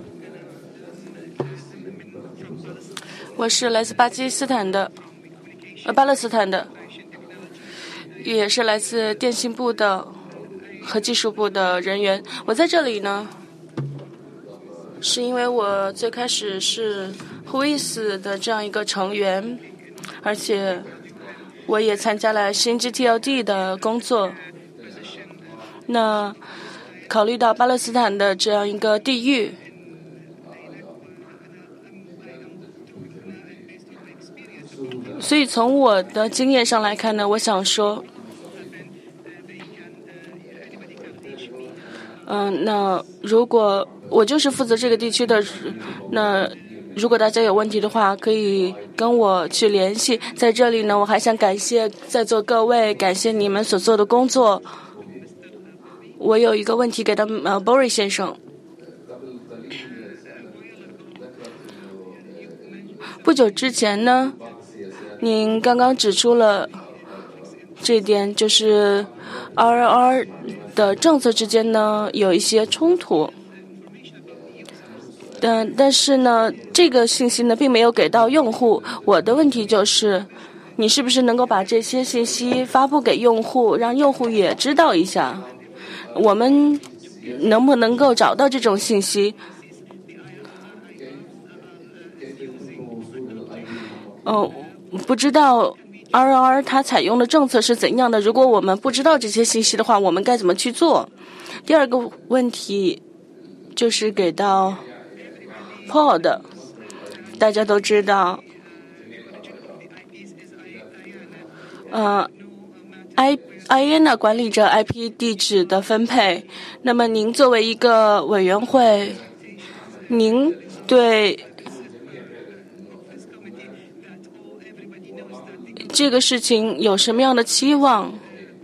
我是来自巴基斯坦的，呃，巴勒斯坦的，也是来自电信部的和技术部的人员。我在这里呢，是因为我最开始是 Who is 的这样一个成员，而且我也参加了新 G T L D 的工作。那考虑到巴勒斯坦的这样一个地域，所以从我的经验上来看呢，我想说，嗯，那如果我就是负责这个地区的，那如果大家有问题的话，可以跟我去联系。在这里呢，我还想感谢在座各位，感谢你们所做的工作。我有一个问题给到呃 Boris 先生。不久之前呢，您刚刚指出了这点，就是 R R R 的政策之间呢有一些冲突。但但是呢，这个信息呢并没有给到用户。我的问题就是，你是不是能够把这些信息发布给用户，让用户也知道一下？我们能不能够找到这种信息？哦，不知道 R R R 它采用的政策是怎样的？如果我们不知道这些信息的话，我们该怎么去做？第二个问题就是给到 Paul 的，大家都知道，呃 ，I I A N A 管理着 I P 地址的分配。那么您作为一个委员会，您对这个事情有什么样的期望？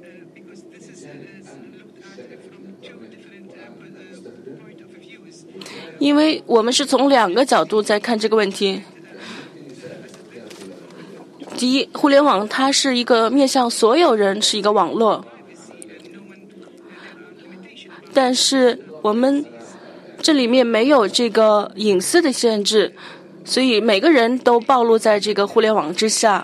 因为我们是从两个角度在看这个问题。第一，互联网它是一个面向所有人，是一个网络，但是我们这里面没有这个隐私的限制，所以每个人都暴露在这个互联网之下。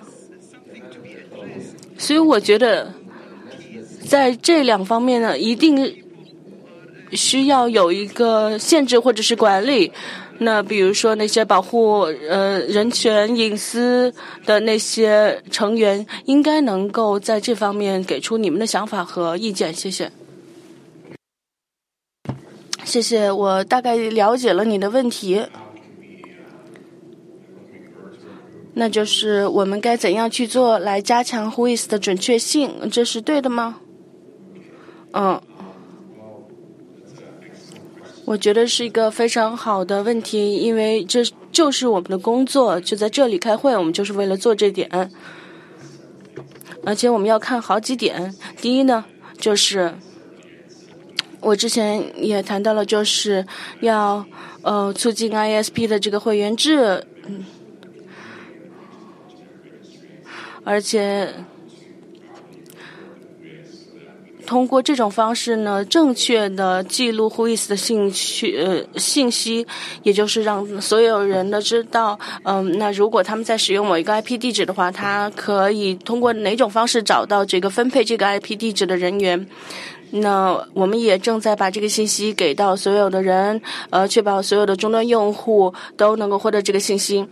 所以我觉得在这两方面呢，一定需要有一个限制或者是管理。那比如说那些保护呃人权隐私的那些成员，应该能够在这方面给出你们的想法和意见。谢谢。谢谢，我大概了解了你的问题。那就是我们该怎样去做来加强 Who is 的准确性，这是对的吗？嗯。我觉得是一个非常好的问题，因为这就是我们的工作，就在这里开会，我们就是为了做这点。而且我们要看好几点。第一呢，就是我之前也谈到了，就是要呃促进 I S P 的这个会员制，嗯，而且通过这种方式呢，正确的记录 Who is 的信息，呃，信息，也就是让所有人都知道，嗯、呃，那如果他们在使用某一个 I P 地址的话，他可以通过哪种方式找到这个分配这个 I P 地址的人员。那我们也正在把这个信息给到所有的人，呃，确保所有的终端用户都能够获得这个信息。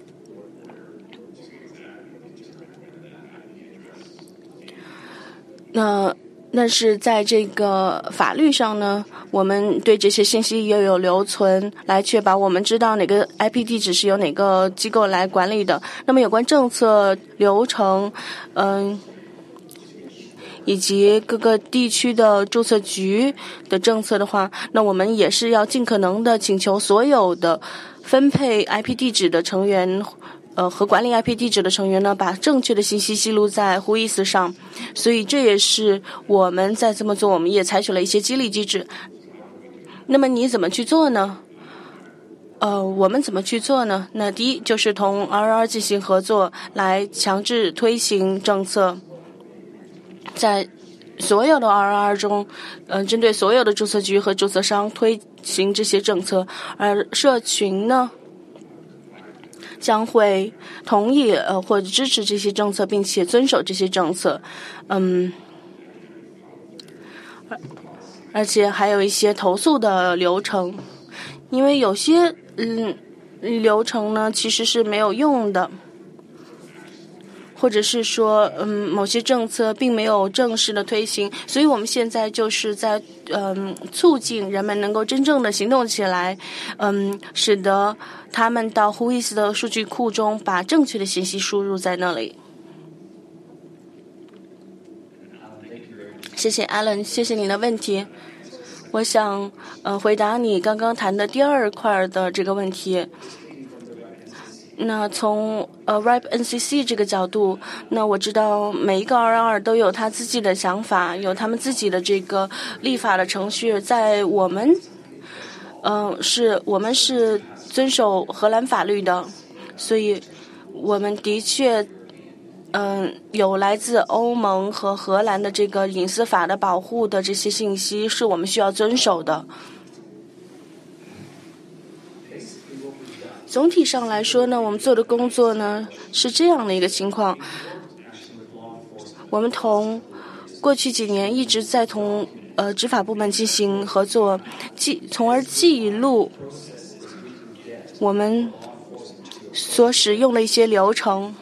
那但是在这个法律上呢，我们对这些信息也有留存，来确保我们知道哪个 I P 地址是由哪个机构来管理的。那么有关政策流程，嗯、呃，以及各个地区的注册局的政策的话，那我们也是要尽可能的请求所有的分配 I P 地址的成员呃，和管理 I P 地址的成员呢，把正确的信息记录在 Who is 上，所以这也是我们在这么做，我们也采取了一些激励机制。那么你怎么去做呢？呃，我们怎么去做呢？那第一就是同 R R 进行合作，来强制推行政策，在所有的 R R 中，嗯、呃，针对所有的注册局和注册商推行这些政策，而社群呢，将会同意呃或者支持这些政策，并且遵守这些政策，嗯，而且还有一些投诉的流程，因为有些嗯流程呢其实是没有用的，或者是说嗯某些政策并没有正式的推行，所以我们现在就是在嗯促进人们能够真正的行动起来，嗯，使得他们到 Who is 的数据库中把正确的信息输入在那里。谢谢 Alan， 谢谢你的问题。我想呃回答你刚刚谈的第二块的这个问题。那从呃 R I P N C C 这个角度，那我知道每一个 R R 都有他自己的想法，有他们自己的这个立法的程序。在我们，嗯、呃，是我们是遵守荷兰法律的，所以我们的确，嗯、呃，有来自欧盟和荷兰的这个隐私法的保护的这些信息，是我们需要遵守的。总体上来说呢，我们做的工作呢是这样的一个情况。我们同过去几年一直在同呃执法部门进行合作，记从而记录我们所使用的一些流程。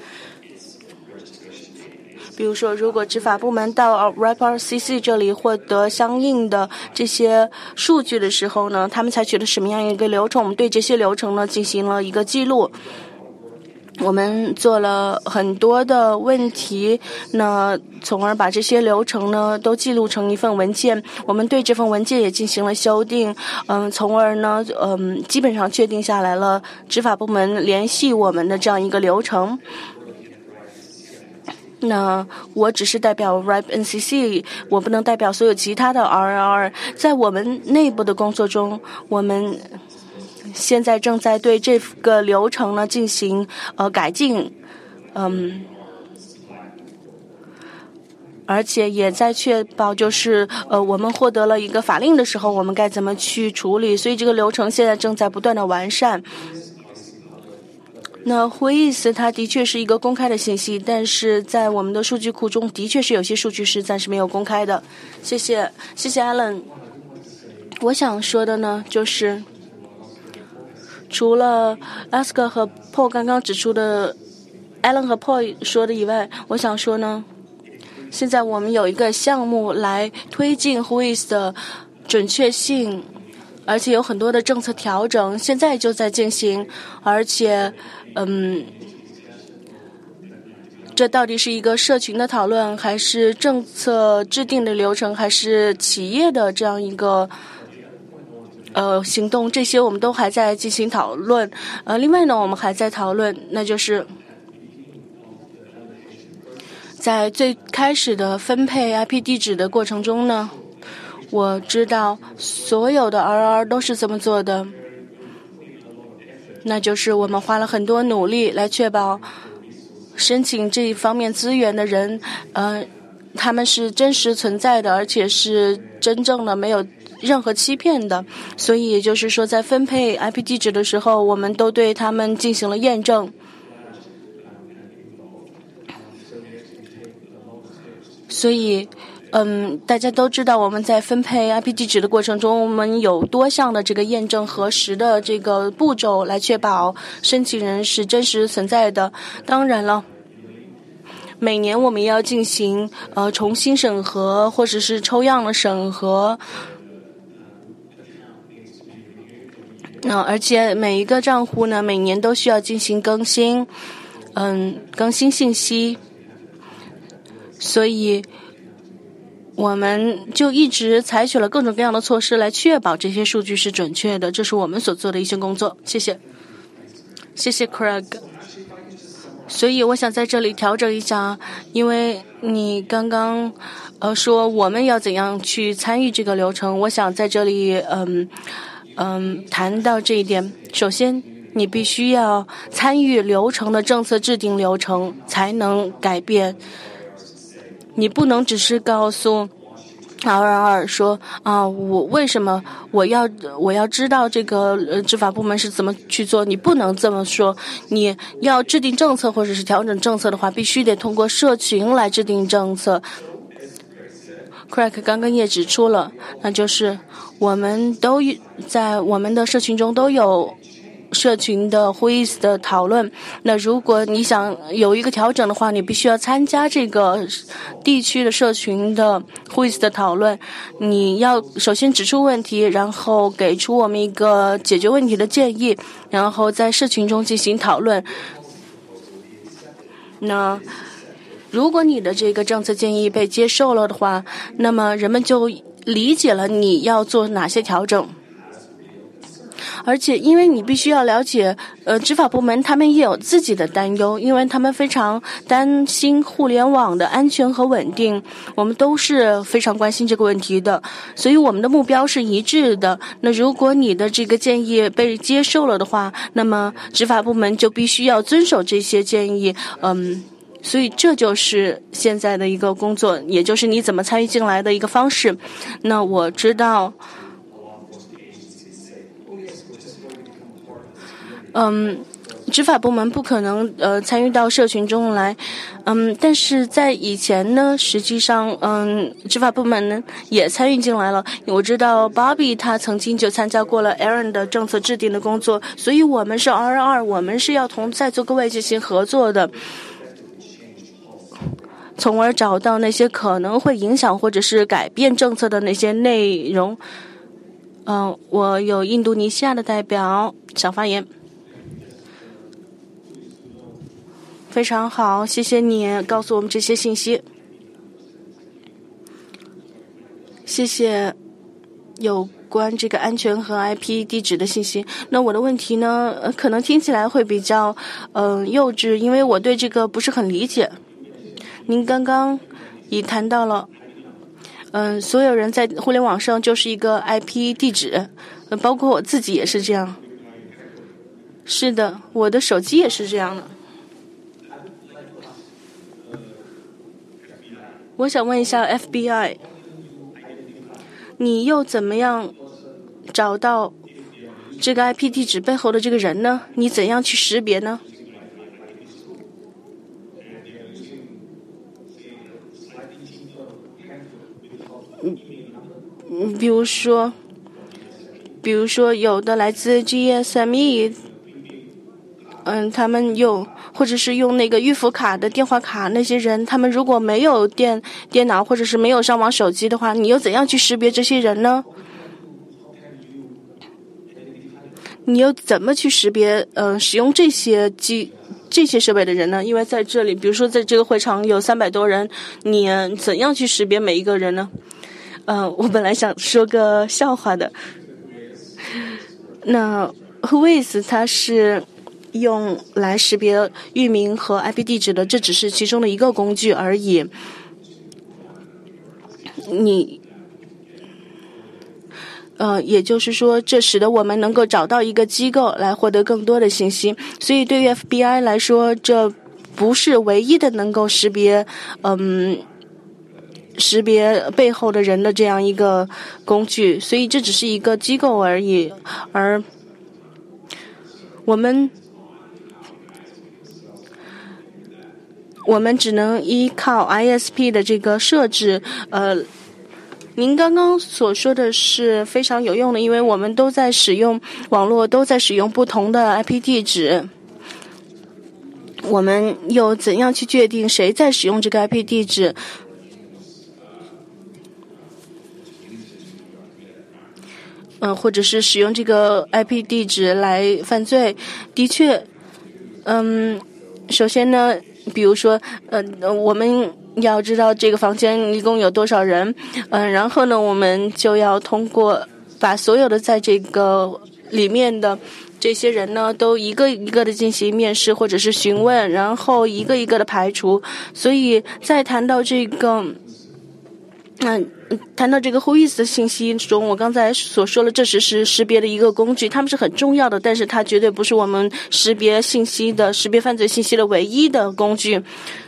比如说，如果执法部门到 R I P R C C 这里获得相应的这些数据的时候呢，他们采取了什么样一个流程？我们对这些流程呢进行了一个记录。我们做了很多的问题，那从而把这些流程呢都记录成一份文件。我们对这份文件也进行了修订，嗯，从而呢，嗯，基本上确定下来了执法部门联系我们的这样一个流程。那我只是代表 R I P N C C， 我不能代表所有其他的 R R。在我们内部的工作中，我们现在正在对这个流程呢进行呃改进，嗯，而且也在确保就是呃我们获得了一个法令的时候，我们该怎么去处理。所以这个流程现在正在不断的完善。那 Who is 它的确是一个公开的信息，但是在我们的数据库中的确是有些数据是暂时没有公开的。谢谢，谢谢 Alan。我想说的呢，就是除了 Aska 和 Paul 刚刚指出的 Alan 和 Paul 说的以外，我想说呢，现在我们有一个项目来推进 Who is 的准确性，而且有很多的政策调整现在就在进行，而且嗯，这到底是一个社群的讨论，还是政策制定的流程，还是企业的这样一个呃行动，这些我们都还在进行讨论。呃，另外呢，我们还在讨论，那就是在最开始的分配 I P 地址的过程中呢，我知道所有的 R R 都是这么做的，那就是我们花了很多努力来确保申请这一方面资源的人呃他们是真实存在的，而且是真正的，没有任何欺骗的。所以也就是说，在分配 I P 地址的时候，我们都对他们进行了验证。所以嗯，大家都知道我们在分配 I P 地址的过程中，我们有多项的这个验证核实的这个步骤，来确保申请人是真实存在的。当然了，每年我们要进行呃重新审核，或者是抽样的审核。嗯、呃，而且每一个账户呢，每年都需要进行更新，嗯，更新信息。所以我们就一直采取了各种各样的措施来确保这些数据是准确的，这是我们所做的一些工作。谢谢，谢谢 Craig。所以我想在这里调整一下，因为你刚刚呃说我们要怎样去参与这个流程，我想在这里嗯嗯谈到这一点。首先，你必须要参与流程的政策制定流程，才能改变。你不能只是告诉 R R R 说啊，我为什么我要我要知道这个呃执法部门是怎么去做？你不能这么说。你要制定政策或者是调整政策的话，必须得通过社群来制定政策。Craig 刚刚也指出了，那就是我们都在我们的社群中都有社群的会议的讨论。那如果你想有一个调整的话，你必须要参加这个地区的社群的会议的讨论。你要首先指出问题，然后给出我们一个解决问题的建议，然后在社群中进行讨论。那如果你的这个政策建议被接受了的话，那么人们就理解了你要做哪些调整。而且因为你必须要了解呃执法部门他们也有自己的担忧，因为他们非常担心互联网的安全和稳定，我们都是非常关心这个问题的，所以我们的目标是一致的。那如果你的这个建议被接受了的话，那么执法部门就必须要遵守这些建议。嗯所以这就是现在的一个工作，也就是你怎么参与进来的一个方式。那我知道嗯，执法部门不可能呃参与到社群中来，嗯，但是在以前呢，实际上嗯，执法部门呢也参与进来了。我知道 Bobby 他曾经就参加过了 Aaron 的政策制定的工作，所以我们是 R R R， 我们是要同在座各位进行合作的，从而找到那些可能会影响或者是改变政策的那些内容。嗯、呃，我有印度尼西亚的代表想发言。非常好，谢谢你告诉我们这些信息。谢谢有关这个安全和 I P 地址的信息。那我的问题呢，呃、可能听起来会比较嗯、呃、幼稚，因为我对这个不是很理解。您刚刚已谈到了，嗯、呃，所有人在互联网上就是一个 I P 地址，呃，包括我自己也是这样。是的，我的手机也是这样的。我想问一下 F B I， 你又怎么样找到这个 I P 地址背后的这个人呢？你怎样去识别呢？嗯，比如说，比如说有的来自 G S M E， 嗯，他们用。或者是用那个预付卡的电话卡，那些人他们如果没有电电脑或者是没有上网手机的话，你又怎样去识别这些人呢？你又怎么去识别呃使用这些机这些设备的人呢？因为在这里，比如说在这个会场有三百多人，你怎样去识别每一个人呢？呃，我本来想说个笑话的。那 Whois 它是用来识别域名和 I P 地址的，这只是其中的一个工具而已。你，呃，也就是说，这使得我们能够找到一个机构来获得更多的信息。所以，对于 F B I 来说，这不是唯一的能够识别，嗯， 识别背后的人的这样一个工具，所以这只是一个机构而已，而我们我们只能依靠 I S P 的这个设置。呃，您刚刚所说的是非常有用的，因为我们都在使用网络，都在使用不同的 I P 地址。我们又怎样去确定谁在使用这个 I P 地址？嗯、呃，或者是使用这个 I P 地址来犯罪？的确，嗯，首先呢，比如说，呃，我们要知道这个房间一共有多少人，嗯、呃，然后呢，我们就要通过把所有的在这个里面的这些人呢，都一个一个的进行面试或者是询问，然后一个一个的排除。所以在谈到这个，嗯、呃，谈到这个 Who is 的信息中，我刚才所说了，这只是识别的一个工具，它们是很重要的，但是它绝对不是我们识别信息的、识别犯罪信息的唯一的工具。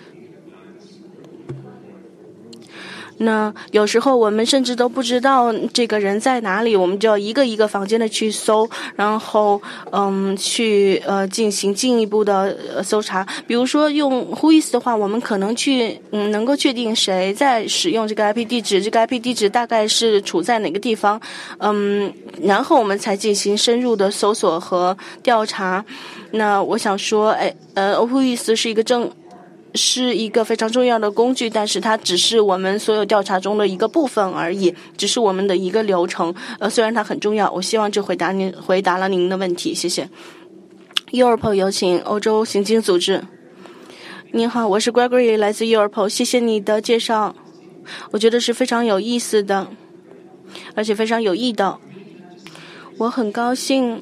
那有时候我们甚至都不知道这个人在哪里，我们就要一个一个房间的去搜，然后嗯去呃进行进一步的、呃、搜查。比如说用 Who is 的话，我们可能去嗯能够确定谁在使用这个 I P 地址，这个 I P 地址大概是处在哪个地方，嗯，然后我们才进行深入的搜索和调查。那我想说，哎呃 Who is 是一个正。是一个非常重要的工具，但是它只是我们所有调查中的一个部分而已，只是我们的一个流程。呃，虽然它很重要，我希望这回答您回答了您的问题，谢谢。Europol 有请欧洲刑警组织。您好，我是 Gregory， 来自 Europol， 谢谢你的介绍，我觉得是非常有意思的，而且非常有益的。我很高兴。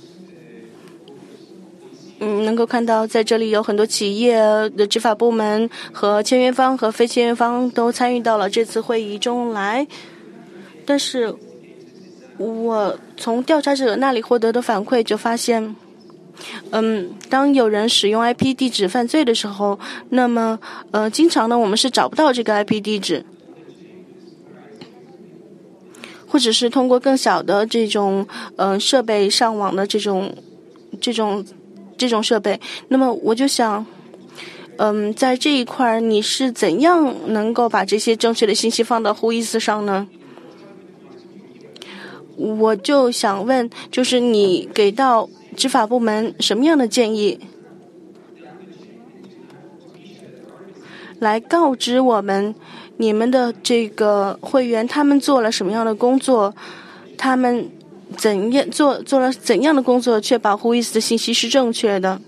嗯，能够看到在这里有很多企业的执法部门和签约方和非签约方都参与到了这次会议中来。但是，我从调查者那里获得的反馈就发现，嗯，当有人使用 I P 地址犯罪的时候，那么呃，经常呢我们是找不到这个 I P 地址，或者是通过更小的这种呃设备上网的这种这种。这种设备，那么我就想，嗯，在这一块你是怎样能够把这些正确的信息放到 Who is 上呢？我就想问，就是你给到执法部门什么样的建议，来告知我们你们的这个会员他们做了什么样的工作，他们怎样做做了怎样的工作，确保 Who is 的信息是正确的？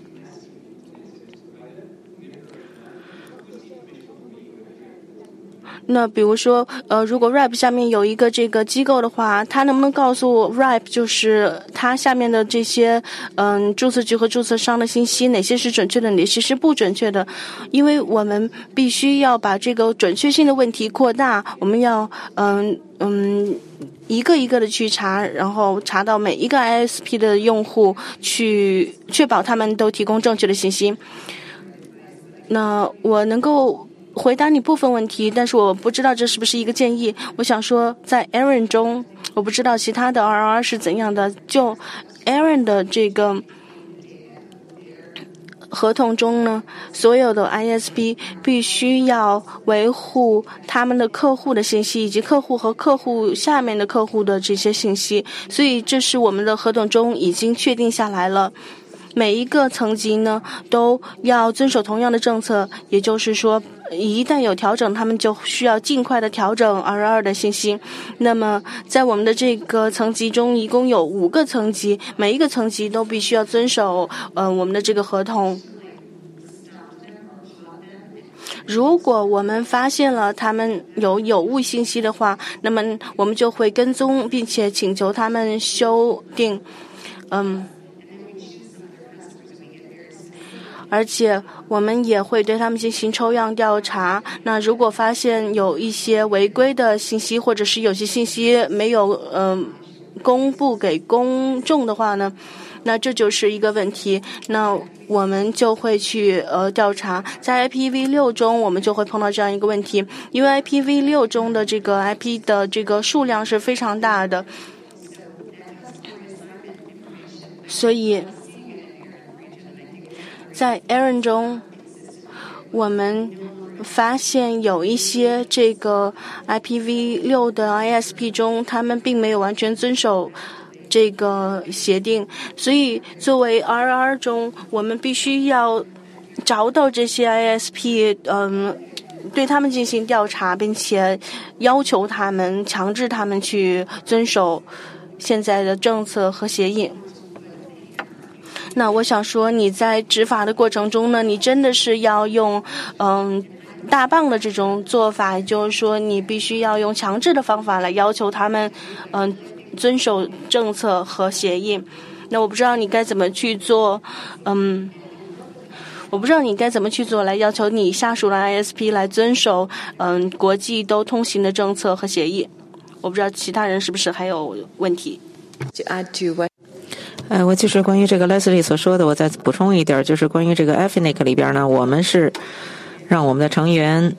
那比如说，呃，如果 R A P 下面有一个这个机构的话，他能不能告诉 R A P， 就是他下面的这些嗯注册局和注册商的信息，哪些是准确的，哪些是不准确的？因为我们必须要把这个准确性的问题扩大，我们要嗯嗯。一个一个的去查，然后查到每一个 I S P 的用户，去确保他们都提供正确的信息。那我能够回答你部分问题，但是我不知道这是不是一个建议。我想说，在 Aaron 中，我不知道其他的 R R 是怎样的。就 Aaron 的这个合同中呢，所有的 I S P 必须要维护他们的客户的信息，以及客户和客户下面的客户的这些信息，所以这是我们的合同中已经确定下来了。每一个层级呢都要遵守同样的政策，也就是说一旦有调整，他们就需要尽快的调整 R R 的信息。那么在我们的这个层级中一共有五个层级，每一个层级都必须要遵守呃我们的这个合同。如果我们发现了他们有有误信息的话，那么我们就会跟踪并且请求他们修订。嗯而且我们也会对他们进行抽样调查。那如果发现有一些违规的信息，或者是有些信息没有嗯、呃、公布给公众的话呢， 那这就是一个问题。那我们就会去呃调查，在 I P v 六 中我们就会碰到这样一个问题，因为 I P v 六 中的这个 I P 的这个数量是非常大的，所以在 Aaron 中我们发现有一些这个 I P v 六 的 I S P 中，他们并没有完全遵守这个协定，所以作为 R R 中，我们必须要找到这些 I S P， 嗯，对他们进行调查，并且要求他们、强制他们去遵守现在的政策和协议。那我想说，你在执法的过程中呢，你真的是要用嗯大棒的这种做法，就是说你必须要用强制的方法来要求他们嗯遵守政策和协议。那我不知道你该怎么去做，嗯，我不知道你该怎么去做来要求你下属的 I S P 来遵守嗯国际都通行的政策和协议。我不知道其他人是不是还有问题。 To add to what 呃，我就是关于这个 Leslie 所说的，我再补充一点，就是关于这个 F N I C 里边呢，我们是让我们的成员，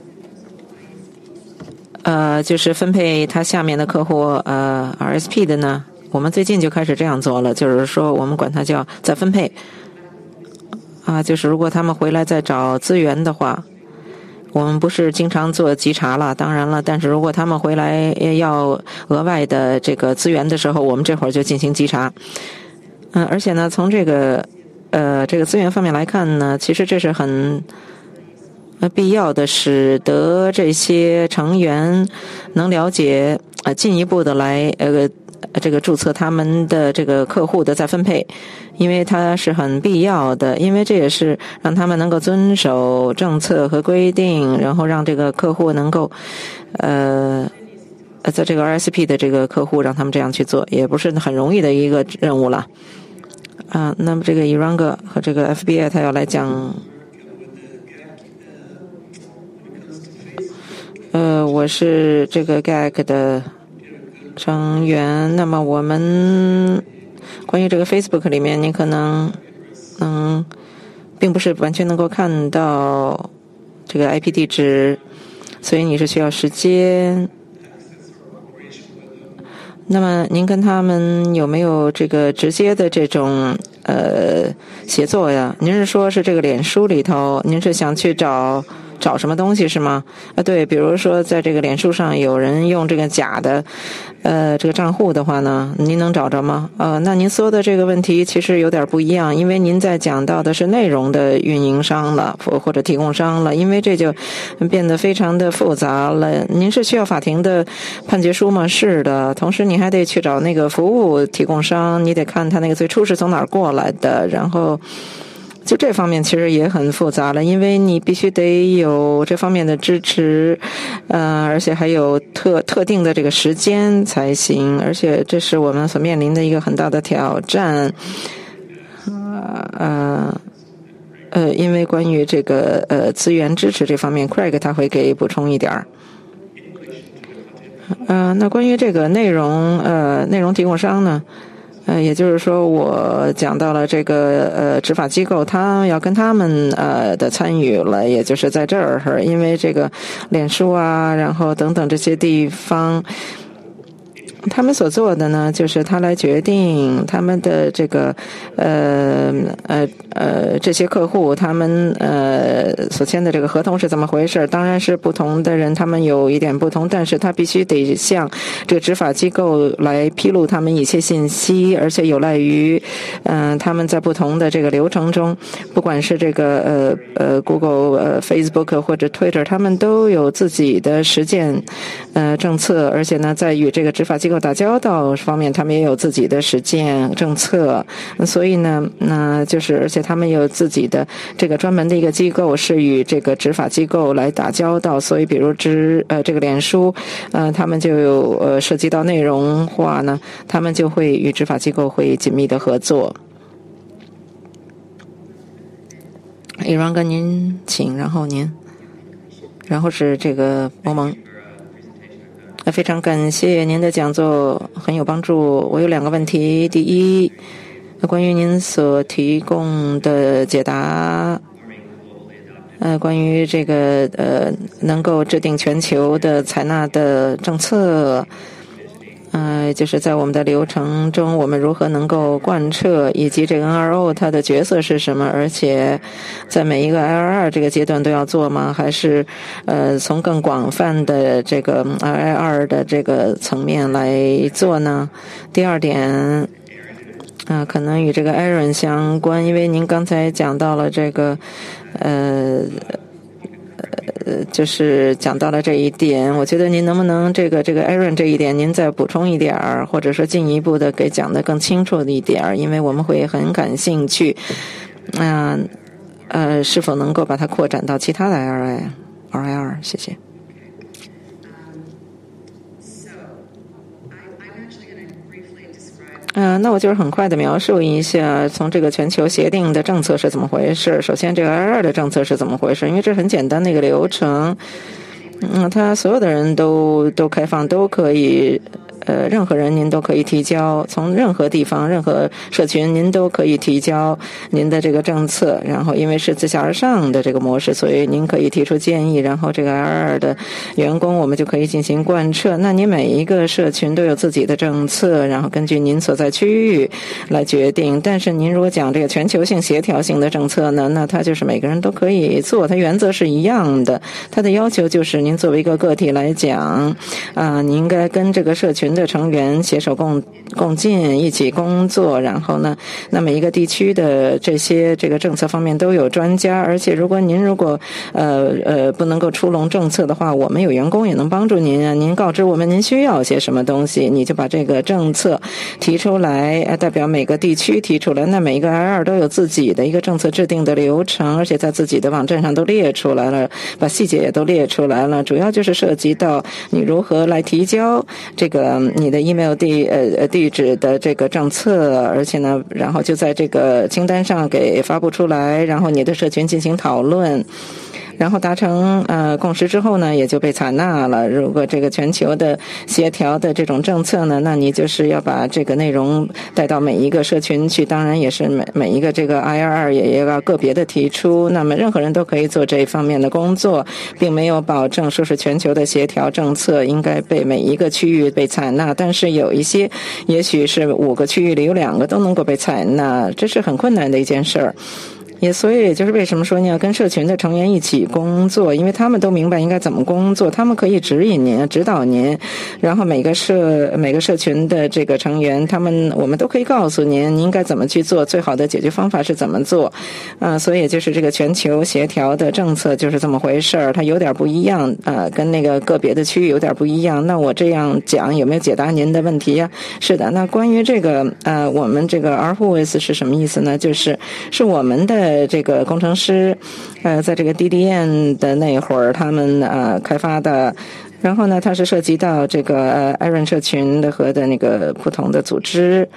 呃，就是分配他下面的客户，呃 ，R S P 的呢，我们最近就开始这样做了，就是说我们管它叫再分配，啊，就是如果他们回来再找资源的话，我们不是经常做稽查了，当然了，但是如果他们回来要额外的这个资源的时候，我们这会儿就进行稽查。嗯，而且呢，从这个呃这个资源方面来看呢，其实这是很呃必要的，使得这些成员能了解呃进一步的来呃这个注册他们的这个客户的再分配，因为它是很必要的，因为这也是让他们能够遵守政策和规定，然后让这个客户能够呃在这个 R S P 的这个客户让他们这样去做，也不是很容易的一个任务了啊。那么这个 Iranga 和这个 F B I 他要来讲，呃，我是这个 G A C 的成员。那么我们关于这个 Facebook 里面，你可能嗯并不是完全能够看到这个 I P 地址，所以你是需要时间。那么您跟他们有没有这个直接的这种呃协作呀？您是说是这个脸书里头，您是想去找找什么东西是吗？啊，对，比如说在这个脸书上有人用这个假的呃这个账户的话呢，您能找着吗？呃，那您说的这个问题其实有点不一样，因为您在讲到的是内容的运营商了或者提供商了，因为这就变得非常的复杂了。您是需要法庭的判决书吗？是的，同时你还得去找那个服务提供商，你得看他那个最初是从哪儿过来的，然后就这方面其实也很复杂了，因为你必须得有这方面的支持，呃，而且还有特特定的这个时间才行，而且这是我们所面临的一个很大的挑战。呃呃，因为关于这个呃资源支持这方面 ，Craig 他会给补充一点儿。呃，那关于这个内容呃内容提供商呢？呃，也就是说，我讲到了这个呃执法机构，他要跟他们呃的参与了，也就是在这儿，因为这个脸书啊，然后等等这些地方，他们所做的呢，就是他来决定他们的这个呃呃呃这些客户他们呃所签的这个合同是怎么回事。当然是不同的人他们有一点不同，但是他必须得向这个执法机构来披露他们一些信息，而且有赖于嗯、呃、他们在不同的这个流程中，不管是这个呃呃 Google 呃 Facebook 或者 Twitter， 他们都有自己的实践呃政策，而且呢在与这个执法机构打交道方面，他们也有自己的实践政策，所以呢，那就是而且他们有自己的这个专门的一个机构，是与这个执法机构来打交道。所以，比如执呃这个脸书，呃，他们就有呃涉及到内容化呢，他们就会与执法机构会紧密的合作。伊ran哥，您请，然后您，然后是这个欧盟。非常感谢您的讲座，很有帮助。我有两个问题。第一， 关于您所提供的解答，呃，关于这个呃能够制定全球的采纳的政策，呃，就是在我们的流程中，我们如何能够贯彻，以及这个 N R O 它的角色是什么？而且，在每一个 I R R 这个阶段都要做吗？还是呃，从更广泛的这个 I R R 的这个层面来做呢？第二点，啊、呃，可能与这个 Aaron 相关，因为您刚才讲到了这个，呃。呃，就是讲到了这一点，我觉得您能不能这个这个 Aaron 这一点，您再补充一点儿，或者说进一步的给讲得更清楚的一点儿，因为我们会很感兴趣，嗯、呃，呃，是否能够把它扩展到其他的 R I R I R？ 谢谢。嗯、呃，那我就是很快的描述一下，从这个全球协定的政策是怎么回事。首先，这个 I R R 的政策是怎么回事？因为这很简单的一个流程，嗯，它所有的人都都开放，都可以。呃，任何人您都可以提交，从任何地方、任何社群，您都可以提交您的这个政策。然后，因为是自下而上的这个模式，所以您可以提出建议，然后这个 I R R 的员工我们就可以进行贯彻。那你每一个社群都有自己的政策，然后根据您所在区域来决定。但是您如果讲这个全球性、协调性的政策呢，那它就是每个人都可以做，它原则是一样的。它的要求就是您作为一个个体来讲，啊、呃，你应该跟这个社群的成员携手共共进，一起工作。然后呢，那每一个地区的这些这个政策方面都有专家，而且如果您如果呃呃不能够出笼政策的话，我们有员工也能帮助您啊。您告知我们您需要些什么东西，你就把这个政策提出来，代表每个地区提出来。那每一个 I R 都有自己的一个政策制定的流程，而且在自己的网站上都列出来了，把细节也都列出来了。主要就是涉及到你如何来提交这个你的 email 地呃地址的这个政策，而且呢，然后就在这个清单上给发布出来，然后你的社群进行讨论。然后达成呃共识之后呢，也就被采纳了。如果这个全球的协调的这种政策呢，那你就是要把这个内容带到每一个社群去，当然也是每每一个这个 I R R 也要个别的提出。那么任何人都可以做这一方面的工作，并没有保证说是全球的协调政策应该被每一个区域被采纳，但是有一些也许是五个区域里有两个都能够被采纳，这是很困难的一件事儿。也所以也就是为什么说你要跟社群的成员一起工作，因为他们都明白应该怎么工作，他们可以指引您、指导您，然后每个社每个社群的这个成员，他们我们都可以告诉您，您应该怎么去做，最好的解决方法是怎么做，啊、呃，所以就是这个全球协调的政策就是这么回事儿，它有点不一样，呃，跟那个个别的区域有点不一样。那我这样讲有没有解答您的问题呀？是的，那关于这个呃，我们这个 R W O S 是什么意思呢？就是是我们的。这个工程师，呃，在这个 D D N 的那会儿，他们呃开发的，然后呢，它是涉及到这个呃 Aaron 社群的和的那个不同的组织。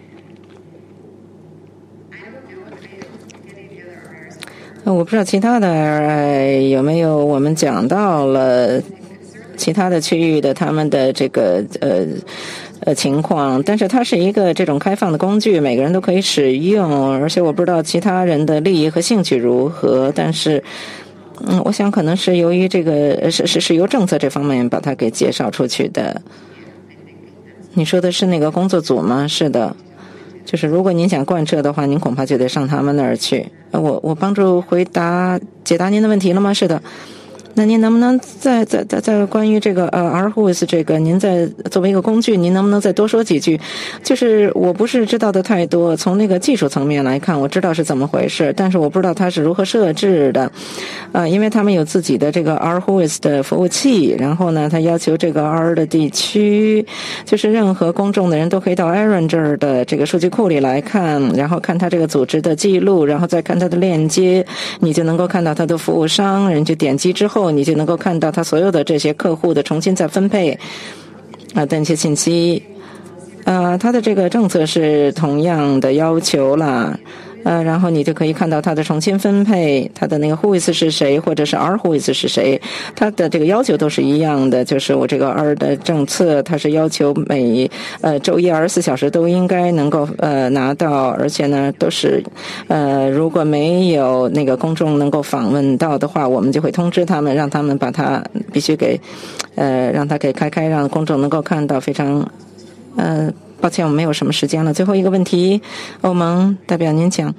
呃，我不知道其他的 R I 有没有我们讲到了其他的区域的他们的这个呃。呃，情况，但是它是一个这种开放的工具，每个人都可以使用，而且我不知道其他人的利益和兴趣如何，但是，嗯，我想可能是由于这个是是是由政策这方面把它给介绍出去的。你说的是那个工作组吗？是的，就是如果您想贯彻的话，您恐怕就得上他们那儿去。我我帮助回答解答您的问题了吗？是的。那您能不能再再再再关于这个呃 R W O S 这个，您在作为一个工具，您能不能再多说几句？就是我不是知道的太多，从那个技术层面来看，我知道是怎么回事，但是我不知道它是如何设置的。呃，因为他们有自己的这个 R W O S 的服务器，然后呢，他要求这个 R 的地区，就是任何公众的人都可以到 Aaron 这儿的这个数据库里来看，然后看他这个组织的记录，然后再看他的链接，你就能够看到他的服务商，人就点击之后。你就能够看到他所有的这些客户的重新再分配啊的一些信息，呃，他的这个政策是同样的要求啦， 呃，然后你就可以看到它的重新分配，它的那个 who is 是谁，或者是 are who is 是谁，它的这个要求都是一样的，就是我这个 are 的政策，它是要求每呃周一二十四小时都应该能够呃拿到，而且呢都是呃如果没有那个公众能够访问到的话，我们就会通知他们，让他们把它必须给呃让它给开开，让公众能够看到。非常呃。抱歉，我们没有什么时间了。最后一个问题，欧盟代表您讲。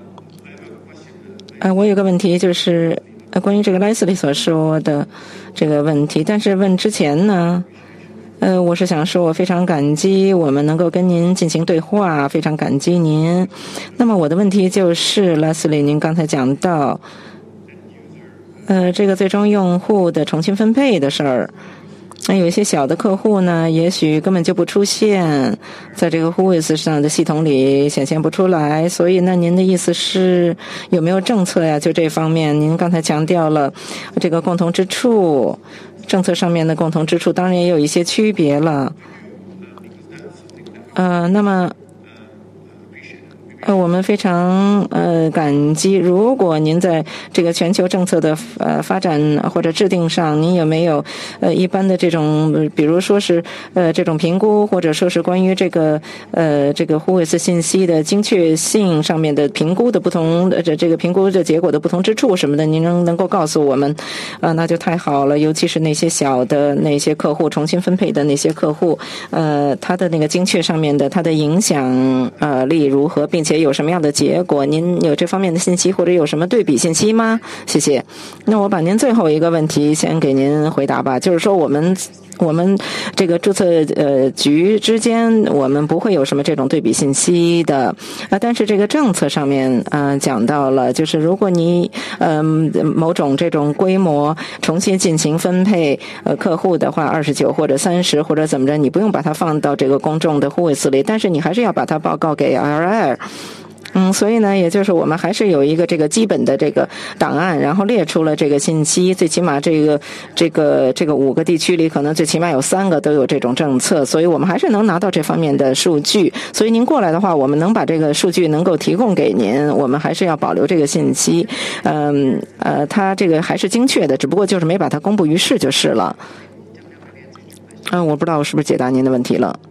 呃，我有个问题，就是呃关于这个莱斯利所说的这个问题，但是问之前呢，呃，我是想说，我非常感激我们能够跟您进行对话，非常感激您。那么我的问题就是，莱斯利，您刚才讲到，呃，这个最终用户的重新分配的事儿。那有一些小的客户呢，也许根本就不出现在这个 who is 上的系统里，显现不出来。所以呢，您的意思是有没有政策呀？就这方面，您刚才强调了这个共同之处，政策上面的共同之处，当然也有一些区别了。呃，那么。呃，我们非常呃感激。如果您在这个全球政策的呃发展或者制定上，您有没有呃一般的这种，比如说是呃这种评估，或者说是关于这个呃这个 who is 信息的精确性上面的评估的不同，呃这这个评估的结果的不同之处什么的，您能能够告诉我们，啊、呃，那就太好了。尤其是那些小的那些客户重新分配的那些客户，呃，他的那个精确上面的它的影响呃力如何，并且。有什么样的结果？您有这方面的信息，或者有什么对比信息吗？谢谢。那我把您最后一个问题先给您回答吧，就是说我们我们这个注册呃局之间，我们不会有什么这种对比信息的啊。但是这个政策上面呃讲到了，就是如果你呃某种这种规模重新进行分配呃客户的话，二十九或者三十或者怎么着，你不用把它放到这个公众的 who is 里，但是你还是要把它报告给 I R L。嗯，所以呢，也就是我们还是有一个这个基本的这个档案，然后列出了这个信息，最起码这个这个这个五个地区里，可能最起码有三个都有这种政策，所以我们还是能拿到这方面的数据。所以您过来的话，我们能把这个数据能够提供给您，我们还是要保留这个信息。嗯呃，它这个还是精确的，只不过就是没把它公布于世就是了。嗯，我不知道我是不是解答您的问题了。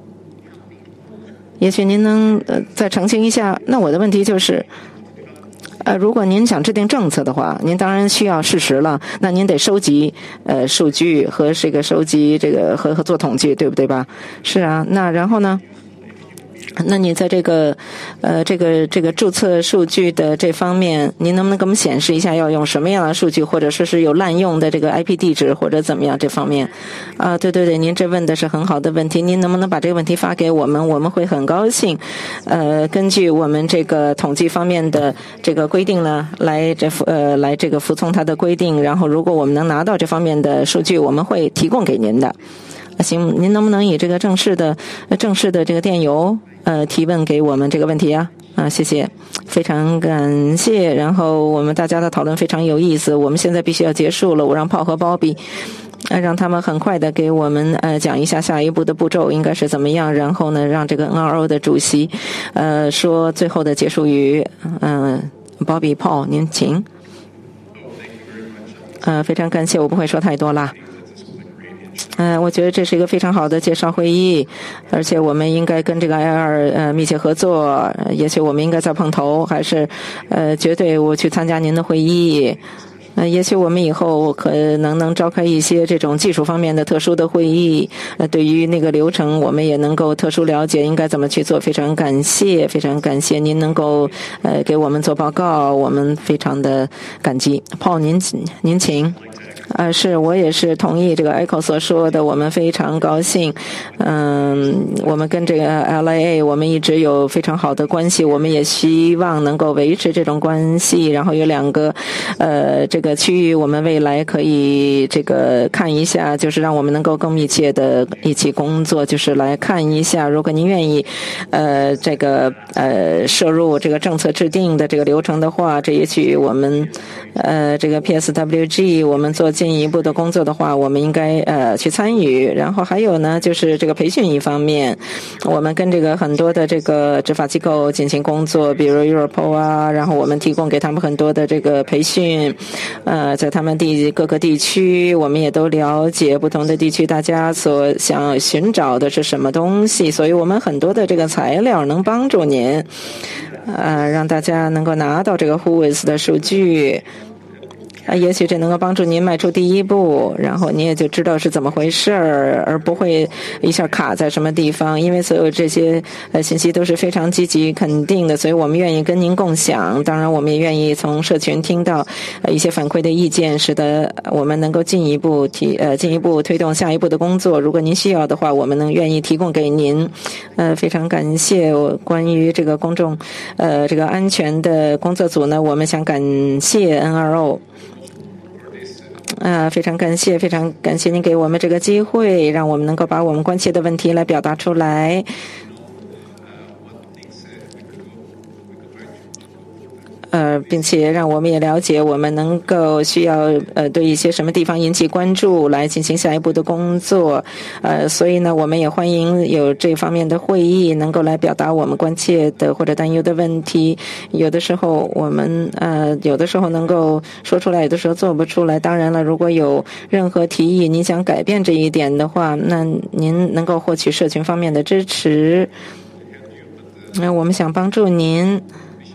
也许您能呃再澄清一下。那我的问题就是，呃，如果您想制定政策的话，您当然需要事实了。那您得收集呃数据和这个收集这个和和做统计，对不对吧？是啊。那然后呢？那你在这个呃这个这个注册数据的这方面，您能不能给我们显示一下要用什么样的数据，或者说是有滥用的这个 I P 地址或者怎么样这方面？啊，对对对，您这问的是很好的问题，您能不能把这个问题发给我们？我们会很高兴，呃，根据我们这个统计方面的这个规定呢，来这呃来这个服从它的规定，然后如果我们能拿到这方面的数据，我们会提供给您的。行，您能不能以这个正式的正式的这个电邮呃提问给我们这个问题啊？啊，谢谢，非常感谢。然后我们大家的讨论非常有意思，我们现在必须要结束了。我让炮和包比，呃，让他们很快的给我们呃讲一下下一步的步骤应该是怎么样。然后呢，让这个 N R O 的主席呃说最后的结束语。嗯、呃，包比 Paul， 您请。呃，非常感谢，我不会说太多啦。嗯、呃，我觉得这是一个非常好的介绍会议，而且我们应该跟这个 I R 呃密切合作，也许我们应该再碰头，还是呃绝对我去参加您的会议。呃，也许我们以后可能能召开一些这种技术方面的特殊的会议，呃，对于那个流程我们也能够特殊了解应该怎么去做。非常感谢，非常感谢您能够呃给我们做报告，我们非常的感激。Paul，您您请。呃，是我也是同意这个 Echo 所说的，我们非常高兴。嗯，我们跟这个 L A A 我们一直有非常好的关系，我们也希望能够维持这种关系。然后有两个呃这个个区域我们未来可以这个看一下，就是让我们能够更密切的一起工作，就是来看一下，如果您愿意呃这个呃摄入这个政策制定的这个流程的话，这也许我们呃这个 P S W G 我们做进一步的工作的话，我们应该呃去参与。然后还有呢，就是这个培训一方面，我们跟这个很多的这个执法机构进行工作，比如 Europol 啊，然后我们提供给他们很多的这个培训，呃，在他们地各个地区，我们也都了解不同的地区大家所想寻找的是什么东西，所以我们很多的这个材料能帮助您，呃，让大家能够拿到这个 Who is 的数据。啊，也许这能够帮助您迈出第一步，然后你也就知道是怎么回事儿，而不会一下卡在什么地方。因为所有这些呃信息都是非常积极肯定的，所以我们愿意跟您共享。当然，我们也愿意从社群听到呃一些反馈的意见，使得我们能够进一步提呃进一步推动下一步的工作。如果您需要的话，我们能愿意提供给您。呃，非常感谢我关于这个公众呃这个安全的工作组呢，我们想感谢 N R O。啊，非常感谢，非常感谢您给我们这个机会，让我们能够把我们关切的问题来表达出来。呃，并且让我们也了解我们能够需要呃对一些什么地方引起关注，来进行下一步的工作。呃，所以呢，我们也欢迎有这方面的会议，能够来表达我们关切的或者担忧的问题。有的时候我们呃有的时候能够说出来，有的时候做不出来。当然了，如果有任何提议，您想改变这一点的话，那您能够获取社群方面的支持。那、呃、我们想帮助您。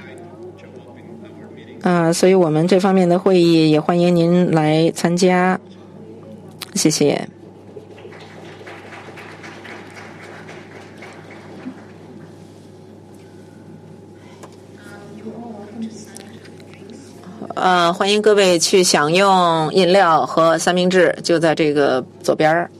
啊，所以我们这方面的会议也欢迎您来参加，谢谢。呃，欢迎各位去享用饮料和三明治，就在这个左边儿。